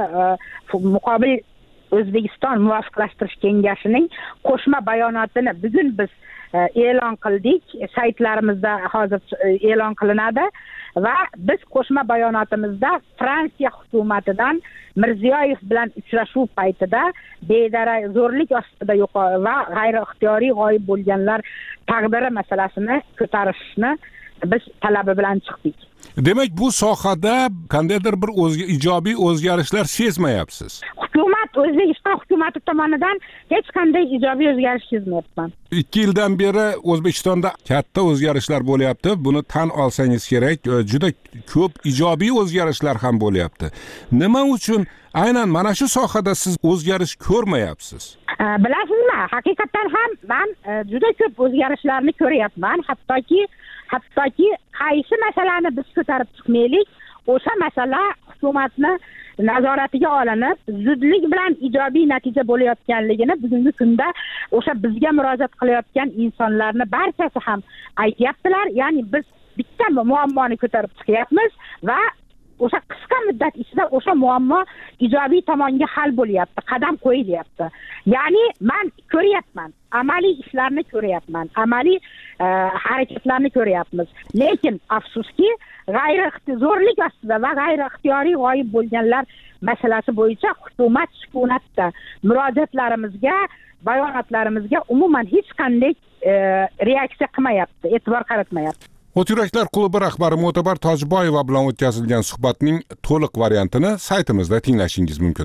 muqobil O'zbekiston muvofiqlashtirish kengashining qo'shma bayonotini bugun biz e'lon qildik. Saytlarimizda hozir e'lon qilinadi va biz qo'shma bayonotimizda Fransiya hukumatidan Mirziyoyev bilan uchrashuv paytida bedarak zo'rlik ostida yo'qol va g'ayri ixtiyoriy g'oyib bo'lganlar taqdiri masalasini ko'tarishni biz talabi bilan chiqdik. Demak, bu sohada qandaydir bir o'zga ijobiy o'zgarishlar sezmayapsiz. Hukumat, O'zbekiston hukumati tomonidan hech qanday ijobiy o'zgarish sezmayapman. ikki yildan beri O'zbekistonda katta o'zgarishlar bo'lyapti. Buni tan olsangiz kerak, juda ko'p ijobiy o'zgarishlar ham bo'lyapti. Nima uchun aynan mana shu sohada siz o'zgarish ko'rmayapsiz? Bilasizmi, haqiqatan ham men juda ko'p o'zgarishlarni ko'ryapman. Hattoki hattoki qaysi masalani biz ko'tarib chiqmaylik, o'sha masala hukumatni nazoratiga olinib, zudlik bilan ijobiy natija bo'layotganligini bugungi kunda o'sha bizga murojaat qilayotgan insonlarni barchasi ham aytyaptilar. Ya'ni biz bitta muammoni ko'tarib chiqyapmiz va o'sha qisqa muddat ichida o'sha muammo ijobiy tomonga hal bo'lyapti, qadam qo'yilyapti. Ya'ni men ko'ryapman, amaliy ishlarni ko'ryapman, amaliy harakatlarni ko'ryapmiz. Lekin afsuski, g'ayri zo'rlik ostida va g'ayri ixtiyoriy g'oyib bo'lganlar masalasi bo'yicha hukumat sukunatda murojaatlarimizga, bayonotlarimizga umuman hech qanday reaksiya qilmayapti, e'tibor qaratmayapti. O't yuraklar klubi rahbari Mo'tabar Tojboyeva bilan o'tkazilgan suhbatning to'liq variantini saytimizda tinglashingiz mumkin.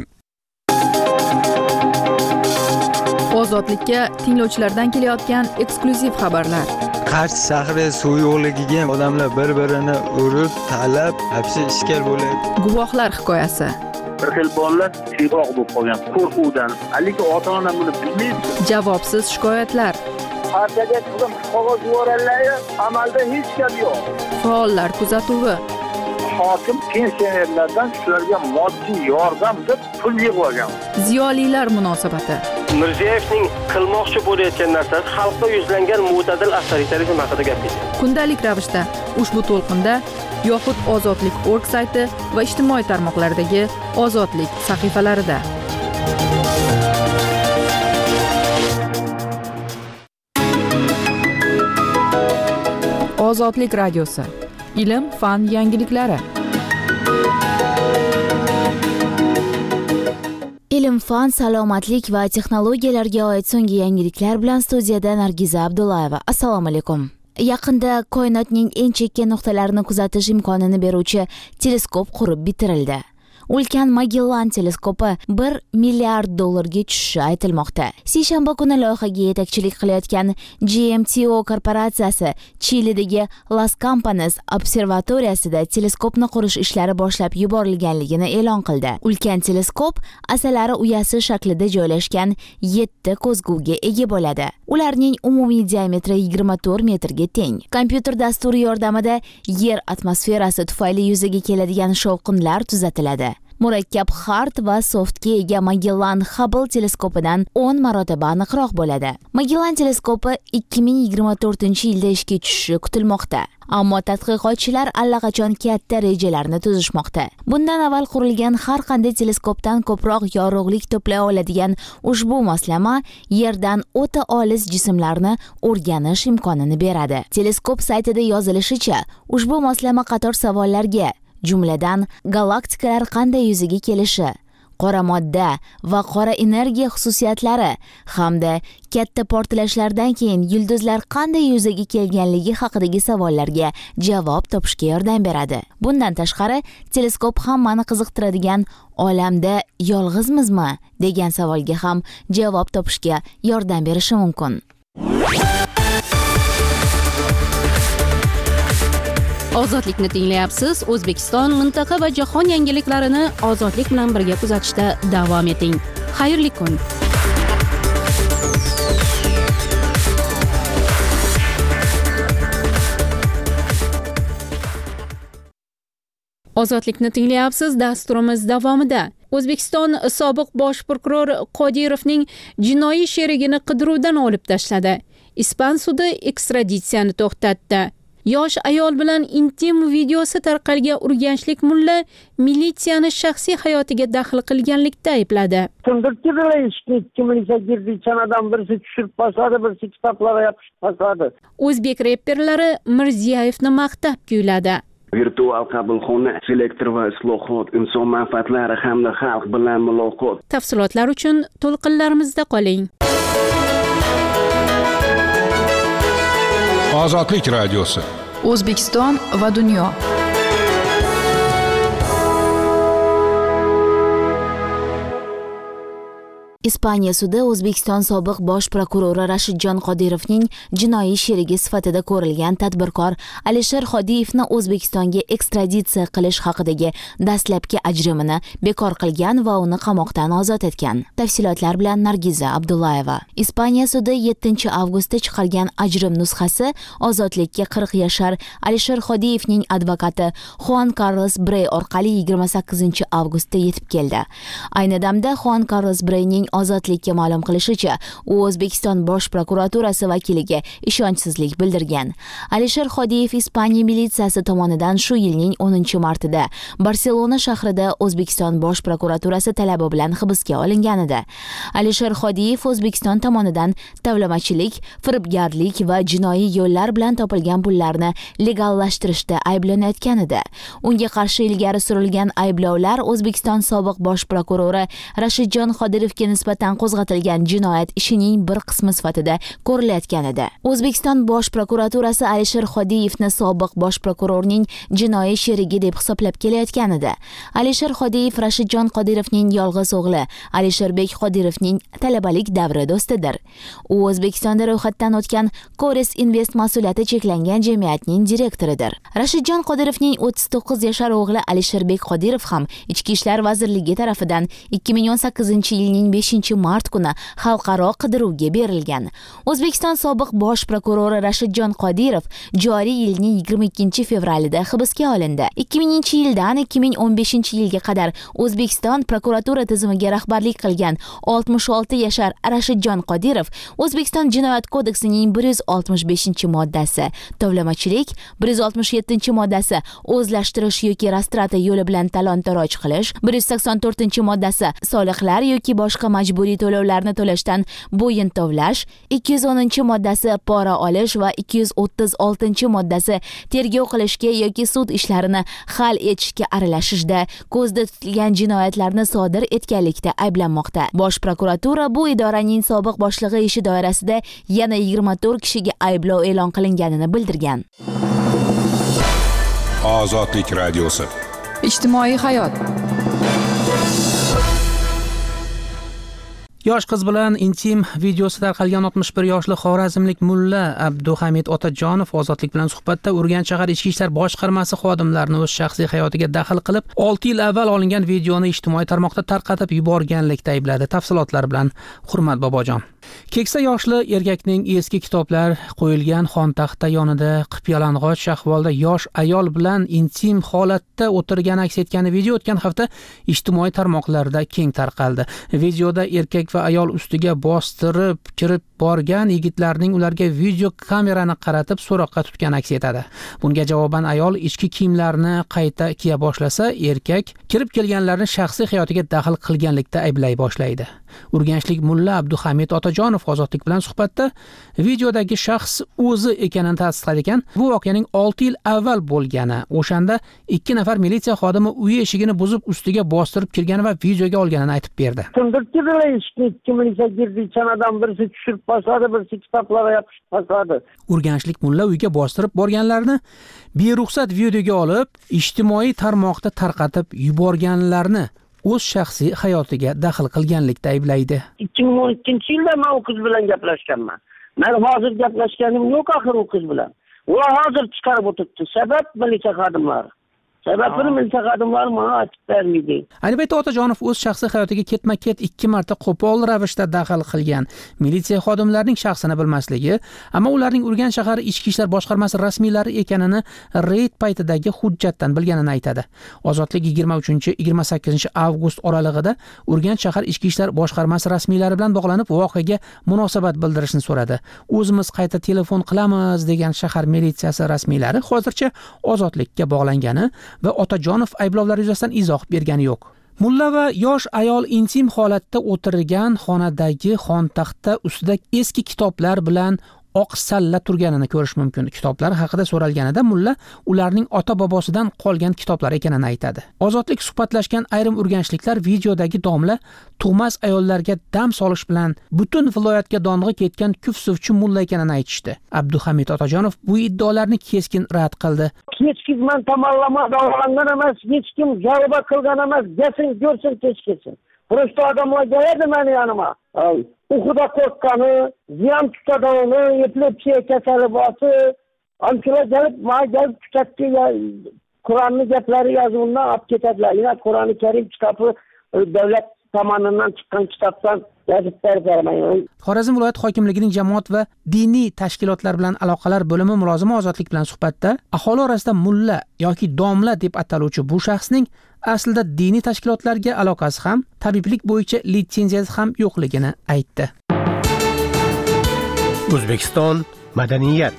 Ozodlikka tinglovchilardan kelayotgan eksklyuziv xabarlar. Qarshi shahri suv yo'qligiga odamlar bir-birini urib, talab, hapsi ishkal bo'ladi. Guvohlar hikoyasi. Bir xil bolalar siyg'oq bo'lib qolgan qo'rquvdan, lekin ota-ona buni bilmaydi. Javobsiz shikoyatlar. Partiyaga chiqib qog'oz yuborganlar, amalda hech gap yo'q. Faollar kuzatuvi. Hokim pensionerlardan shularga moddiy yordam deb pul yig'ib olgan. Ziyolilar munosabati. Mirziyoyevning qilmoqchi bo'layotgan narsasi xalqqa yuzlangan mo'tadil avtoritarizm haqida gapirdi. Kundalik ravishda ushbu to'lqinda yoxud ozodlik nokta org sayti va ijtimoiy tarmoqlardagi ozodlik sahifalarida. Ozodlik radiosi. Ilm, fan yangiliklari. Ilm, fan, salomatlik va texnologiyalarga oid so'nggi yangiliklar bilan studiyada Nargiza Abdullayeva. Assalomu alaykum. Yaqinda koinotning eng chekka nuqtalarini kuzatish imkonini beruvchi teleskop qurib bitirildi. Ulkan Magellan teleskopi bir milliard dollarga tushishi aytilmoqda. Seshanba kuni loyihaga yetakchilik qilayotgan G M T O korporatsiyasi Chilidagi Las Campanas observatoriyasida teleskopni qurish ishlari boshlab yuborilganligini e'lon qildi. Ulkan teleskop asalari uyasi shaklida joylashgan yetti ko'zguga ega bo'ladi. Ularning umumiy diametri yigirma to'rt metrga teng. Kompyuter dasturi yordamida Yer atmosferasi tufayli yuzaga keladigan shovqinlar tuzatiladi. murakkab hard va softga ega Magellan Hubble teleskopidan o'n marotaba aniqroq bo'ladi. Magellan teleskopi ikki ming yigirma to'rtinchi yilda ishga tushishi kutilmoqda. Ammo tadqiqotchilar allaqachon katta rejalarni tuzishmoqda. Bundan avval qurilgan har qanday teleskopdan ko'proq yorug'lik to'play oladigan ushbu moslama Yerdan o'ta olis jismlarni o'rganish imkonini beradi. Teleskop saytida yozilishicha, ushbu moslama qator savollarga, jumladan galaktikalar qanday yuzaga kelishi, qora modda va qora energiya xususiyatlari hamda katta portlashlardan keyin yulduzlar qanday yuzaga kelganligi haqidagi savollarga javob topishga yordam beradi. Bundan tashqari, teleskop hammani qiziqtiradigan olamda yolg'izmizmi degan savolga ham javob topishga yordam berishi mumkin. Ozodlikni tinglayapsiz. O'zbekiston, mintaqa va jahon yangiliklarini ozodlik bilan birga kuzatishda davom eting. Xayrli kun. Ozodlikni tinglayapsiz. Dasturimiz davomida O'zbekiston sobiq bosh prokuror Qodirovning jinoiy sherigini qidiruvdan olib tashladi. Ispan sudi ekstraditsiyani to'xtatdi. Yosh ayol bilan intim videosi tarqalgan urganchlik mulla militsiyani shaxsiy hayotiga daxl qilganlikda aybladi. Tundurchilar ishni ikki ming sakkizinchi sanadan birisi tushirib boshladi, birisi kitoblarga yopishib boshladi. O'zbek reperlari Mirziyevni maqtab kuyladi. Virtual qabulxona, selektor va islohot, inson manfaatlari hamda xalq bilan muloqot. Tafsilotlar uchun to'lqinlarimizda qoling. Ozodlik radiosi. O'zbekiston va dunyo. Ispaniya sudi O'zbekiston sobiq bosh prokurori Rashidjon Qodirovning jinoiy sherigi sifatida ko'rilgan tadbirkor Alisher Xodiyevni O'zbekistonga ekstraditsiya qilish haqidagi dastlabki ajrimini bekor qilgan va uni qamoqdan ozod etgan. Tafsilotlar bilan Nargiza Abdullayeva. Ispaniya sudi yettinchi avgustda chiqargan ajrim nusxasi ozodlikka qirq yashar Alisher Xodiyevning advokati Juan Carlos Brey orqali yigirma sakkizinchi avgustda yetib keldi. Ayni damda Juan Carlos Breyning ozodlikka ma'lum qilishicha, u O'zbekiston bosh prokuraturasi vakiliga ishonchsizlik bildirgan. Alisher Xodiyev Ispaniya militsiyasi tomonidan shu yilning o'ninchi martida Barselona shahrida O'zbekiston bosh prokuraturasi talabi bilan hibsga olingan edi. Alisher Xodiyev O'zbekiston tomonidan tovlamachilik, firibgarlik va jinoiy yo'llar bilan topilgan pullarni legallashtirishda ayblanayotgan edi. Unga qarshi ilgari surilgan ayblovlar O'zbekiston sobiq bosh prokurori Rashidjon Qodirovga nisbatan qo'zg'atilgan jinoyat ishining bir qismi sifatida ko'rilayotgan edi. O'zbekiston bosh prokuraturasi Alisher Xodiyevni sobiq bosh prokurorning jinoiy sherigi deb hisoblab kelayotgan edi. Alisher Xodiyev Rashidjon Qodirovning yolg'iz o'g'li Alisherbek Qodirovning talabalik davri do'stidir. U O'zbekistonda ro'yxatdan o'tgan Kores Invest mas'uliyati cheklangan jamiyatning direktoridir. Rashidjon Qodirovning o'ttiz to'qqiz yashar o'g'li Alisherbek Qodirov ham Ichki ishlar vazirligi tomonidan ikki ming o'n sakkizinchi yilning beshinchi mart kuni xalqaro qidiruvga berilgan. O'zbekiston sobiq bosh prokurori Rashidjon Qodirov joriy yilning yigirma ikkinchi fevralida hibsga olindi. ikki minginchi yildan ikki ming o'n beshinchi yilga qadar O'zbekiston prokuratura tizimiga rahbarlik qilgan oltmish olti yashar Rashidjon Qodirov O'zbekiston Jinoyat kodeksining bir yuz oltmish beshinchi moddasi, tovlamachilik, bir yuz oltmish yettinchi moddasi, o'zlashtirish yoki rastrata yo'li bilan talon-taroj qilish, bir yuz sakson to'rtinchi moddasi, soliqlar yoki boshqa majburiy to'lovlarni to'lashdan bo'yin tovlash, ikki yuz o'ninchi moddasi pora olish va ikki yuz o'ttiz oltinchi moddasi tergov qilishga yoki sud ishlarini hal etishga aralashishda ko'zda tutilgan jinoyatlarni sodir etganlikda ayblanmoqda. Bosh prokuratura bu idoraning sobiq boshlig'i ishi doirasida yana yigirma to'rt kishiga ayblov e'lon qilinganini bildirgan. Ozodlik radiosi. Ijtimoiy hayot. Yosh qiz bilan intim videosi tarqalgan oltmish bir yoshli xorazmlik mulla Abduhamid Otajonov Ozodlik bilan suhbatda Urganch shahar Ichki ishlar boshqarmasi xodimlarini o'z shaxsiy hayotiga daxl qilib, olti yil avval olingan videoni ijtimoiy tarmoqda tarqatib yuborganlikda aybladi. Tafsilotlar bilan Hurmat Bobojon. Keksa yoshli erkakning eski kitoblar qo'yilgan xontaxta yonida qipyalang'och ahvolda yosh ayol bilan intim holatda o'tirgani aks etgan video o'tgan hafta ijtimoiy tarmoqlarda keng tarqaldi. Videoda erkak va ayol ustiga bostirib kirib borgan yigitlarning ularga video kamerani qaratib so'roqqa tutgani aks etadi. Bunga javoban ayol ichki kiyimlarini qayta kiya boshlasa, erkak kirib kelganlarni shaxsiy hayotiga daxl qilganlikda ayblay boshlaydi. Urganchlik mulla Abduhamid Otajonov Ozodlik bilan suhbatda videodagi shaxs o'zi ekanini tasdiqladi ekan. Bu voqeaning olti yil avval bo'lgani, o'shanda ikki nafar militsiya xodimi uy eshigini buzib ustiga bostirib kirgani va videoga olganini aytib berdi. Tundurkidilar eshikni ikki militsiya girdi, ichanadan birisi tushirib boshladi, birisi kitoblarga yopishib boshladi. Urganchlik mulla uyga bostirib borganlarni beruxsat videoga olib, ijtimoiy tarmoqda tarqatib yuborganlarni o'z shaxsiy hayotiga daxl qilganlikda ayblaydi. ikki ming o'n ikkinchi yilda men u qiz bilan gaplashganman. Men hozir gaplashganim yo'q axir u qiz bilan. Ular hozir chiqarib o'tibdi. Sabab militsiya xodimlari. Sababini militsiya xodimlari menga aytib bermaydi. Ayni paytda Otajonov o'z shaxsiy hayotiga ketma-ket ikki marta qo'pol ravishda daxl qilgan. Militsiya xodimlarining shaxsini bilmasligi, ammo ularning Urganch shahar Ichki ishlar boshqarmasi rasmiylari ekanini reyd paytidagi hujjatdan bilganini aytadi. Ozodlik yigirma uchinchi yigirma sakkizinchi avgust oralig'ida Urganch shahar Ichki ishlar boshqarmasi rasmiylari bilan bog'lanib voqeaga munosabat bildirishni so'radi. O'zimiz qayta telefon qilamiz degan shahar militsiyasi rasmiylari hozircha Ozodlikka bog'langani va Otajonov ayblovlar yuzasidan izoh bergani yo'q. Mulla va yosh ayol intim holatda o'tirgan xonadagi xontaxta ustida eski kitoblar bilan oq salla turganini ko'rish mumkin. Kitoblar haqida so'ralganida mulla ularning ota-bobosidan qolgan kitoblar ekanini aytadi. Ozodlik suhbatlashgan ayrim urganchliklar videodagi domla tug'mas ayollarga dam solish bilan butun viloyatga dong'i ketgan kufsuvchi mulla ekanini aytishdi. Abduhamid Otajonov bu iddaolarni keskin rad qildi. Hech kim men tomonlama davolagan emas, hech kim javob qilgan emas, desin, ko'rsin, kechkesin. Prosta odamlar keladi meni yanıma. Uxuda qo'rqqani, ziyon tutadini, epilepsiya kasali bo'lsa, anchalar kelib, men kelib kitobga Qur'onni gaplari yozuvini olib ketadilar. Yana Qur'oni Karim kitobi davlat tomonidan chiqqan kitobdan yozib bermayman. Xorazm viloyat hokimligining jamoat va diniy tashkilotlar bilan aloqalar bo'limi mulozimi Ozodlik bilan suhbatda aholi orasida mulla yoki domla deb ataluvchi bu shaxsning aslida diniy tashkilotlarga aloqasi ham, tabiblik bo'yicha litsenziyasi ham yo'qligini aytdi. O'zbekiston madaniyat.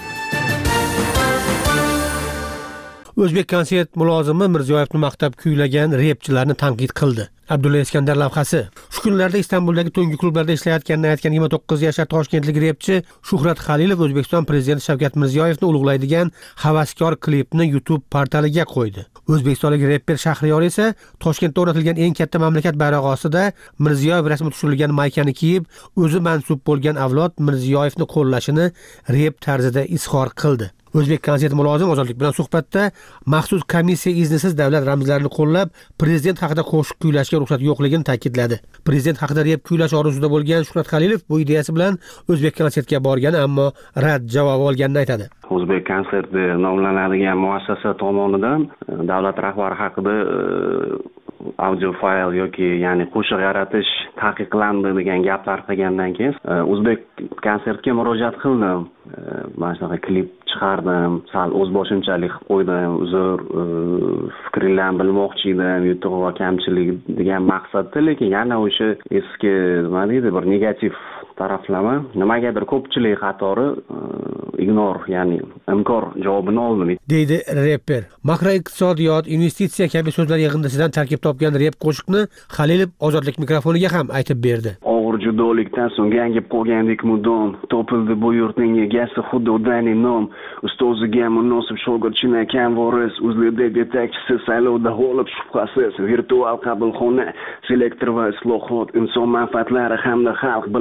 O'zbek konsert mulozimi Mirziyoyevni maqtab kuylagan repchilarni tanqid qildi. Abdulla Iskandar lavhasi. Shu kunlarda Istanbuldagi tungi klublarda ishlayotganini aytgan yigirma to'qqiz yashar toshkentlik repchi Shuhrat Xalilov O'zbekiston prezidenti Shavkat Mirziyoyevni ulug'laydigan havaskor klipni YouTube portaliga qo'ydi. O'zbekistonlik rapper Shahriyor esa Toshkentda o'rnatilgan eng katta mamlakat bayrog'i ostida Mirziyoyev rasmi tushirilgan maykani kiyib, o'zi mansub bo'lgan avlod Mirziyoyevni qo'llashini rep tarzida izhor qildi. O'zbek konsert mulozim Ozodlik bilan suhbatda maxsus komissiya iznisiz davlat ramzlarini qo'llab, prezident haqida qo'shiq kuylashga ruxsat yo'qligini ta'kidladi. Prezident haqida rep kuylash orzusida bo'lgan Shuhrat Xalilov bu ideyasi bilan O'zbek konsertga borgani, ammo rad javobi olganini aytadi. O'zbek konsert nomlanadigan muassasa tomonidan davlat rahbari haqida audio fayl yoki ya'ni qo'shiq yaratish taqiqlandi degan gaplar qilgandan keyin O'zbek konsertga murojaat qildim. Mana shunaqa klip chiqardim, sal o'zboshimchalik qilib qo'ydim, uzr, fikringizni bilmoqchi edim, yutuq va kamchilik degan maqsadda, lekin yana o'sha eski nima deydi, bir negativ taraflama nimagadir ko'pchilik qatori ignor, ya'ni inkor javobini oldim deydi rapper. Makroiqtisodiyot, investitsiya kabi so'zlar yig'indisidan tarkib topgan rep qo'shiqni Xalilov Ozodlik mikrofoniga ham aytib berdi. Og'ir judolikdan so'ng yangib qolgandik mudom, topildi bu yurtning egasi Xudodan inom, ustoziga munosib shogird chinakam voris, o'zlidek yetakchisi saylovda g'olib shubhasiz, virtual qabulxona, selektor va islohot, inson manfaatlari hamda xalq bilan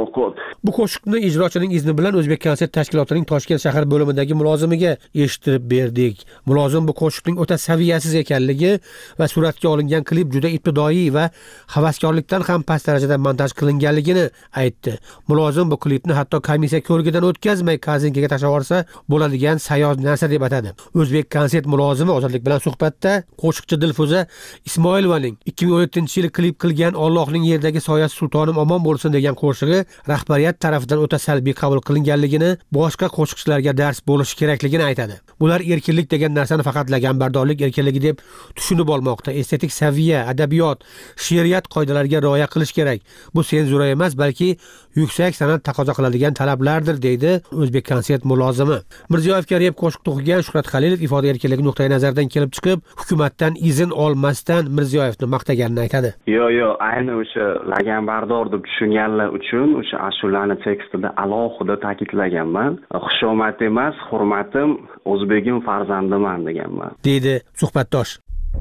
kod. Bu qo'shiqni ijrochining izni bilan O'zbek konsert tashkilotining Toshkent shahar bo'limidagi mulozimiga eshittirib berdik. Mulozim bu qo'shiqning o'ta saviyasiz ekanligi va suratga olingan klip juda ibtidoiy va havaskorlikdan ham past darajada montaj qilinganligini aytdi. Mulozim bu klipni hatto komissiya ko'rigidan o'tkazmay kazinkaga tashlab yuborsa bo'ladigan sayoz narsa deb atadi. O'zbek konsert mulozimi Ozodlik bilan suhbatda qo'shiqchi Dilfuza Ismoilovaning ikki ming o'n yettinchi yili klip qilgan Allohning yerdagi soyasi sultonim omon bo'lsin degan qo'shig'i rahbariyat tarafidan o'ta salbiy qabul qilinganligini, boshqa qo'shiqchilarga dars bo'lishi kerakligini aytadi. Ular erkinlik degan narsani faqat laganbardorlik erkinligi deb tushunib olmoqda. Estetik saviya, adabiyot, she'riyat qoidalariga rioya qilish kerak. Bu senzura emas, balki yuksak san'at taqozo qiladigan talablardir, deydi O'zbek konsert mulozimi. Mirziyoyevga rep qo'shiq to'qigan Shuhrat Xalilov ifoda erkinligi nuqtai nazaridan kelib chiqib, hukumatdan izn olmasdan Mirziyoyevni maqtaganini aytadi. Yo'q, yo'q, ayni o'sha laganbardor deb tushunganlar uchun o'sha ashulani tekstida alohida ta'kidlaganman. Xushomad emas, hurmatim, o'zbegim farzandiman deganman, deydi suhbatdosh.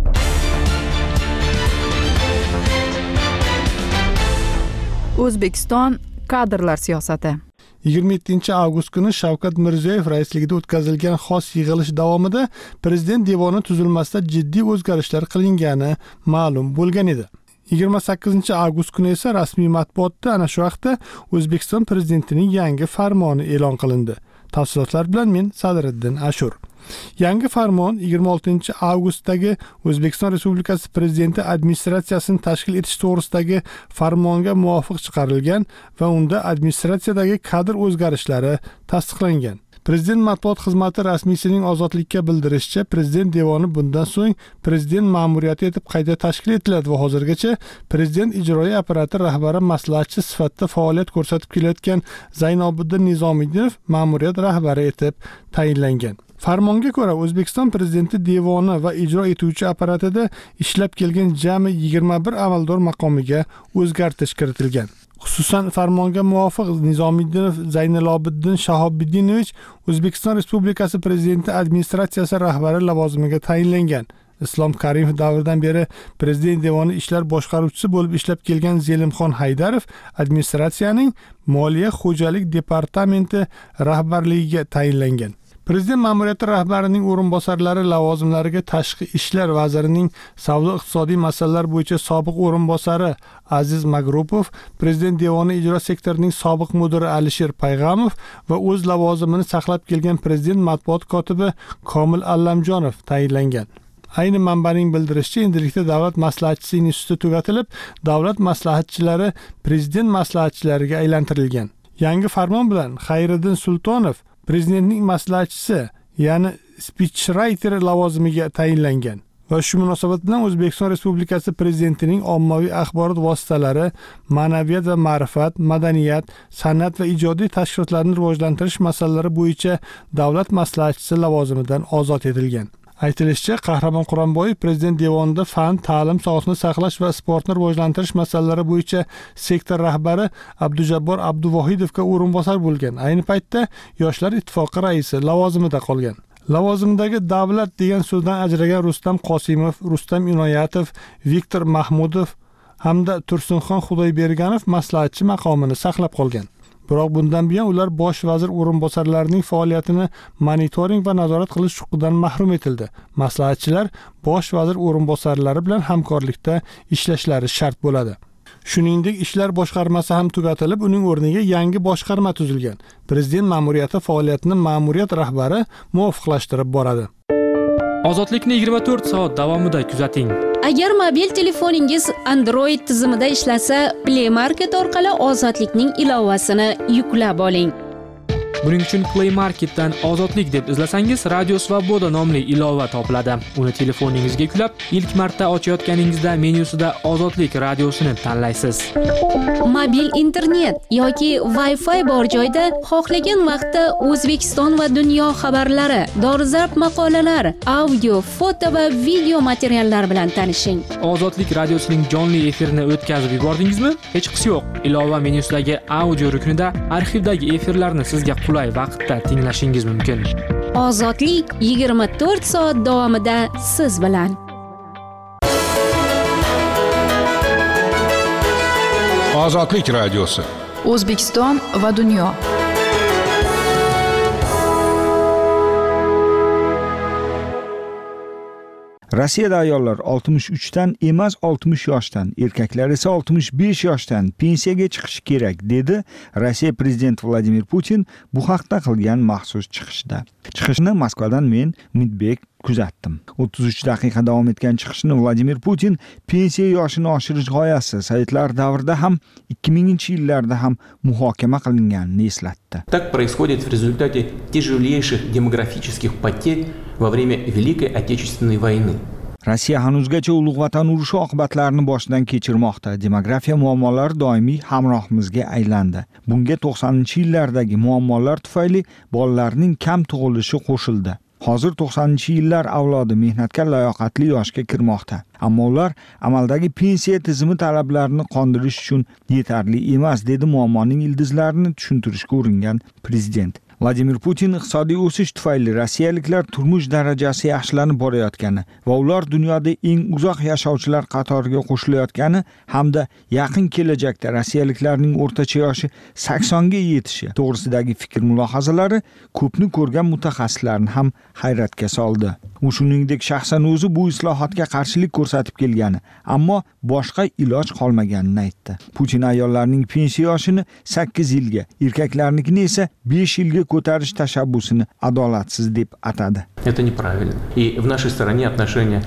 O'zbekiston kadrlar siyosati. yigirma yettinchi avgust kuni Shavkat Mirziyoyev raisligida o'tkazilgan xos yig'ilish davomida Prezident devoni tuzilmasida jiddiy o'zgarishlar qilingani ma'lum bo'lgan edi. yigirma sakkizinchi avgust kuni esa rasmiy matbuotda ana shu vaqtda O'zbekiston prezidentining yangi farmoni e'lon qilindi. Tafsilotlar bilan men Sadriddin Ashur. Yangi farmon yigirma oltinchi avgustdagi O'zbekiston Respublikasi Prezidenti administratsiyasini tashkil etish to'g'risidagi farmonga muvofiq chiqarilgan va unda administratsiyadagi kadr o'zgarishlari tasdiqlangan. Prezident matbuot xizmati rasmiysining Ozodlikka bildirishicha, Prezident devoni bundan so'ng prezident ma'muriyati etib qayta tashkil etiladi va hozirgacha prezident ijroiy apparati rahbari maslahatchi sifatida faoliyat ko'rsatib kelayotgan Zaynobiddin Nizomiddinov ma'muriyat rahbari etib tayinlangan. Farmonga ko'ra O'zbekiston prezidenti devoni va ijro etuvchi apparatida ishlab kelgan jami yigirma bir amaldor maqomiga o'zgartirish kiritilgan. Xususan, farmonga muvofiq Nizomiddinov Zaynilobiddin Shahobiddinovich O'zbekiston Respublikasi Prezidenti administratsiyasi rahbari lavozimiga tayinlangan. Islom Karimov davridan beri Prezident devoni ishlar boshqaruvchisi bo'lib ishlab kelgan Zelimxon Haydarov administratsiyaning Moliya xo'jalik departamenti rahbarligiga tayinlangan. Prezident ma'muriyati rahbarining o'rinbosarlari lavozimlariga Tashqi ishlar vazirining savdo iqtisodiy masalalar bo'yicha sobiq o'rinbosari Aziz Magrupov, Prezident devoni ijro sektorining sobiq mudiri Alisher Payg'amov va o'z lavozimini saqlab kelgan Prezident matbuot kotibi Komil Allamjonov tayinlangan. Ayni manbaning bildirishicha, endilikda davlat maslahatchisi instituti tugatilib, davlat maslahatchilari prezident maslahatchilariga aylantirilgan. Yangi farmon bilan Xayriddin Sultonov prezidentning maslahatchisi, ya'ni speechwriter lavozimiga tayinlangan. Va shu munosabat bilan O'zbekiston Respublikasi prezidentining ommaviy axborot vositalari, ma'naviyat va ma'rifat, madaniyat, san'at va ijodiy tashkilotlarni rivojlantirish masalalari bo'yicha davlat maslahatchisi lavozimidan ozod etilgan. Aytilishicha, Qahramon Quronboyev prezident devonida fan, ta'lim, sog'liqni saqlash va sportni rivojlantirish masalalari bo'yicha sektor rahbari Abdujabbor Abduvohidovga o'rinbosar bo'lgan. Ayni paytda Yoshlar ittifoqi raisi lavozimida qolgan. Lavozimdagi davlat degan so'zdan ajragan Rustam Qosimov, Rustam Inoyatov, Viktor Mahmudov hamda Tursunxon Xudoyberganov maslahatchi maqomini saqlab qolgan. Biroq bundan buyon ular bosh vazir o'rinbosarlarining faoliyatini monitoring va nazorat qilish huquqidan mahrum etildi. Maslahatchilar bosh vazir o'rinbosarlari bilan hamkorlikda ishlashlari shart bo'ladi. Shuningdek, ishlar boshqarmasi ham tugatilib, uning o'rniga yangi boshqarma tuzilgan. Prezident ma'muriyati faoliyatini ma'muriyat rahbari muvofiqlashtirib boradi. Ozodlikni yigirma to'rt soat davomida kuzating. Agar mobil telefoningiz Android tizimida ishlasa, Play Market orqali Ozodlikning ilovasini yuklab oling. Buning uchun Play Marketdan Ozodlik deb izlasangiz, Radio Svoboda nomli ilova topiladi. Uni telefoningizga yuklab, ilk marta ochayotganingizda menyusida Ozodlik radiosini tanlaysiz. Mobil internet yoki Wi-Fi bor joyda xohlagan vaqtda O'zbekiston va dunyo xabarlari, dolzarb maqolalar, audio, foto va video materiallar bilan tanishing. Ozodlik radiosining jonli efirini o'tkazib yubordingizmi? Hech qisi yo'q. Ilova menyusidagi audio ruknida arxivdagi efirlarni sizga qulay vaqtda tinglashingiz mumkin. Ozodlik yigirma to'rt soat davomida siz bilan. Ozodlik radiosi O'zbekiston va dunyo. Rossiyada ayollar oltmish uchdan emas oltmish yoshdan, erkaklar esa oltmish besh yoshdan pensiyaga chiqishi kerak, dedi Rossiya prezidenti Vladimir Putin bu haqda qilgan maxsus chiqishda. Chiqishni Moskvadan men Umidbek kuzatdim. o'ttiz uch daqiqa davom etgan chiqishni Vladimir Putin pensiya yoshini oshirish g'oyasi sovetlar davrida ham ikki minginchi yillarda ham muhokama qilinganini eslatdi. Так происходит в результате тяжелейших демографических потерь во время Великой Отечественной войны. Rossiya hanuzgacha ulug' vatan urushi oqibatlarini boshidan kechirmoqda. Demografiya muammolari doimiy hamrohimizga aylandi. Bunga to'qsoninchi yillardagi muammolar tufayli bolalarning kam tug'ilishi qo'shildi. Hozir to'qsoninchi yillar avlodi mehnatkor layoqatli yoshga kirmoqda. Ammo ular amaldagi pensiya tizimi talablarini qondirish uchun yetarli emas, dedi muammoning ildizlarini tushuntirishga uringan prezident. Vladimir Putin iqtisodiy o'sish tufayli rossiyaliklar turmush darajasi yaxshilanib borayotgani va ular dunyoda eng uzoq yashovchilar qatoriga qo'shilayotgani hamda yaqin kelajakda rossiyaliklarning o'rtacha yoshi saksonga yetishi to'g'risidagi fikr mulohazalari ko'pni ko'rgan mutaxassislarni ham hayratga soldi. U shuningdek shaxsan o'zi bu islohotga qarshilik ko'rsatib kelgani, ammo boshqa iloj qolmaganini aytdi. Putin ayollarning pensiya yoshini sakkiz yilga, erkaklarnikini esa besh yilga ko'tarish tashabbusini adolatsiz deb atadi. Это неправильно. И в нашей стране отношение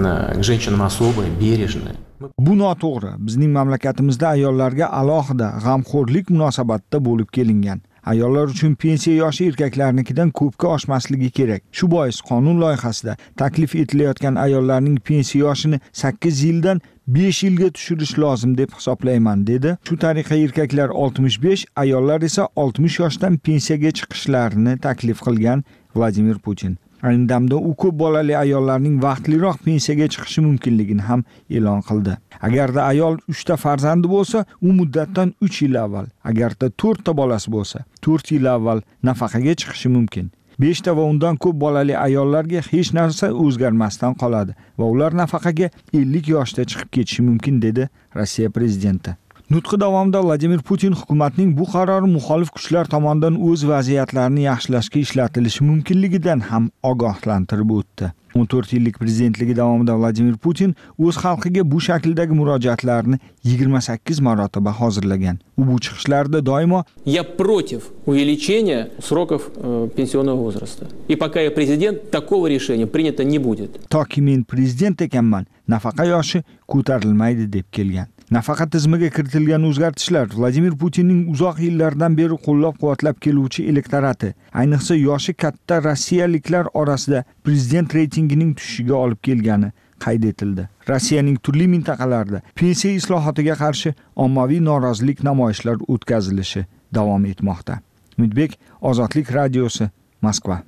к женщинам особое, бережное. Bu noto'g'ri. Bizning mamlakatimizda ayollarga alohida g'amxo'rlik munosabatda bo'lib kelingan. Ayollar uchun pensiya yoshi erkaklarnikidan ko'pga oshmasligi kerak. Shu bois qonun loyihasida taklif etilayotgan ayollarning pensiya yoshini sakkiz yildan besh yilga tushirish lozim deb hisoblayman, dedi. Shu tariqa erkaklar oltmish besh, ayollar esa oltmish yoshdan pensiyaga chiqishlarini taklif qilgan Vladimir Putin. Ayni damda u ko'p bolali ayollarning vaqtliroq pensiyaga chiqishi mumkinligini ham e'lon qildi. Agarda ayol uchta farzandi bo'lsa, u muddatdan uch yil avval, agarda to'rtta bolasi bo'lsa, to'rt yil avval nafaqaga chiqishi mumkin. beshta va undan ko'p bolali ayollarga hech narsa o'zgarmasdan qoladi va ular nafaqaga ellik yoshda chiqib ketishi mumkin, dedi Rossiya prezidenti. Nutqi davomida Vladimir Putin hukumatning bu qarori muxolif kuchlar tomonidan o'z vaziyatlarini yaxshilashga ishlatilishi mumkinligidan ham ogohlantirib o'tdi. o'n to'rt yillik prezidentligi davomida Vladimir Putin o'z xalqiga bu shakldagi murojaatlarni yigirma sakkiz marotaba hozirlagan. U bu chiqishlarda doimo Я против увеличения сроков э, пенсионного возраста. И пока я президент, такого решения принято не будет. Toki men prezident ekanman, nafaqa yoshi ko'tarilmaydi deb kelgan. Nafaqa tizimiga kiritilgan o'zgartishlar Vladimir Putinning uzoq yillardan beri qo'llab-quvvatlab keluvchi elektorati, ayniqsa yoshi katta rossiyaliklar orasida prezident reytingining tushishiga olib kelgani qayd etildi. Rossiyaning turli mintaqalarida pensiya islohotiga qarshi ommaviy norozilik namoyishlari o'tkazilishi davom etmoqda. Umidbek, Ozodlik radiosi, Moskva.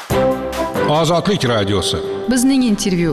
Ozodlik radiosi. Bizning intervyu.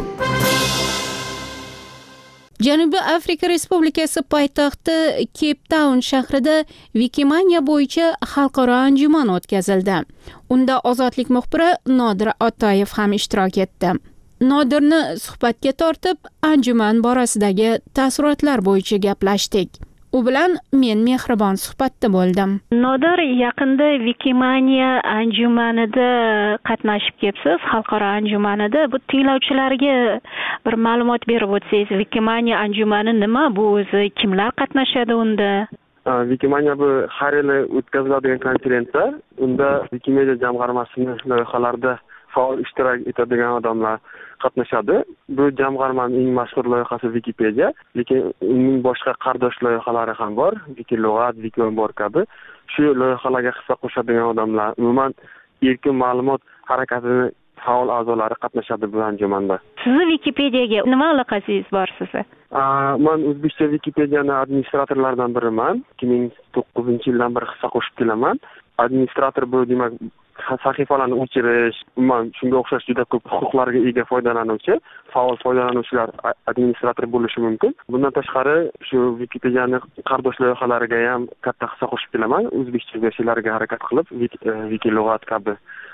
Janubiy Afrika Respublikasi poytaxti Cape Town shahrida Wikimania bo'yicha xalqaro anjuman o'tkazildi. Unda ozodlik muxbiri Nodir Otayev ham ishtirok etdi. Nodirni suhbatga tortib, anjuman borasidagi taassurotlar bo'yicha gaplashdik. U bilan men mehribon suhbatda bo'ldim. Nodir, yaqinda Wikimania anjumanida qatnashib kelibsiz, xalqaro anjumanida. Bu tinglovchilarga bir ma'lumot berib o'tsangiz, Wikimania anjumani nima, bu o'zi kimlar qatnashadi unda? Wikimania bu har yili o'tkaziladigan konferensiya. Unda Wikimedia jamg'armasining loyihalarida faol ishtirok etadigan odamlar qatnashadi. Bu jamg'armaning eng mashhur loyihasi Wikipedia, lekin uning boshqa qardosh loyihalari ham bor, Wikilug'at, Wikiombor kabi. Shu loyihalarga hissa qo'shadigan odamlar, umuman erkin ma'lumot harakatini faol a'zolari qatnashadi bu anjumanda. Sizni Wikipediaga nima aloqangiz bor sizni? Men O'zbekcha Wikipedianing administratorlaridan biriman. ikki ming to'qqizinchi yildan beri hissa qo'shib kelaman. Administrator bu demak sahifalarni o'chirish, umuman shunga o'xshash juda ko'p huquqlarga ega foydalanuvchi, faol foydalanuvchilar administrator bo'lishi mumkin. Bundan tashqari, shu Wikipedianing qardosh loyihalariga ham katta hissa qo'shib kelaman. O'zbekcha versiyalarga harakat qilib, Wikilug'at kabi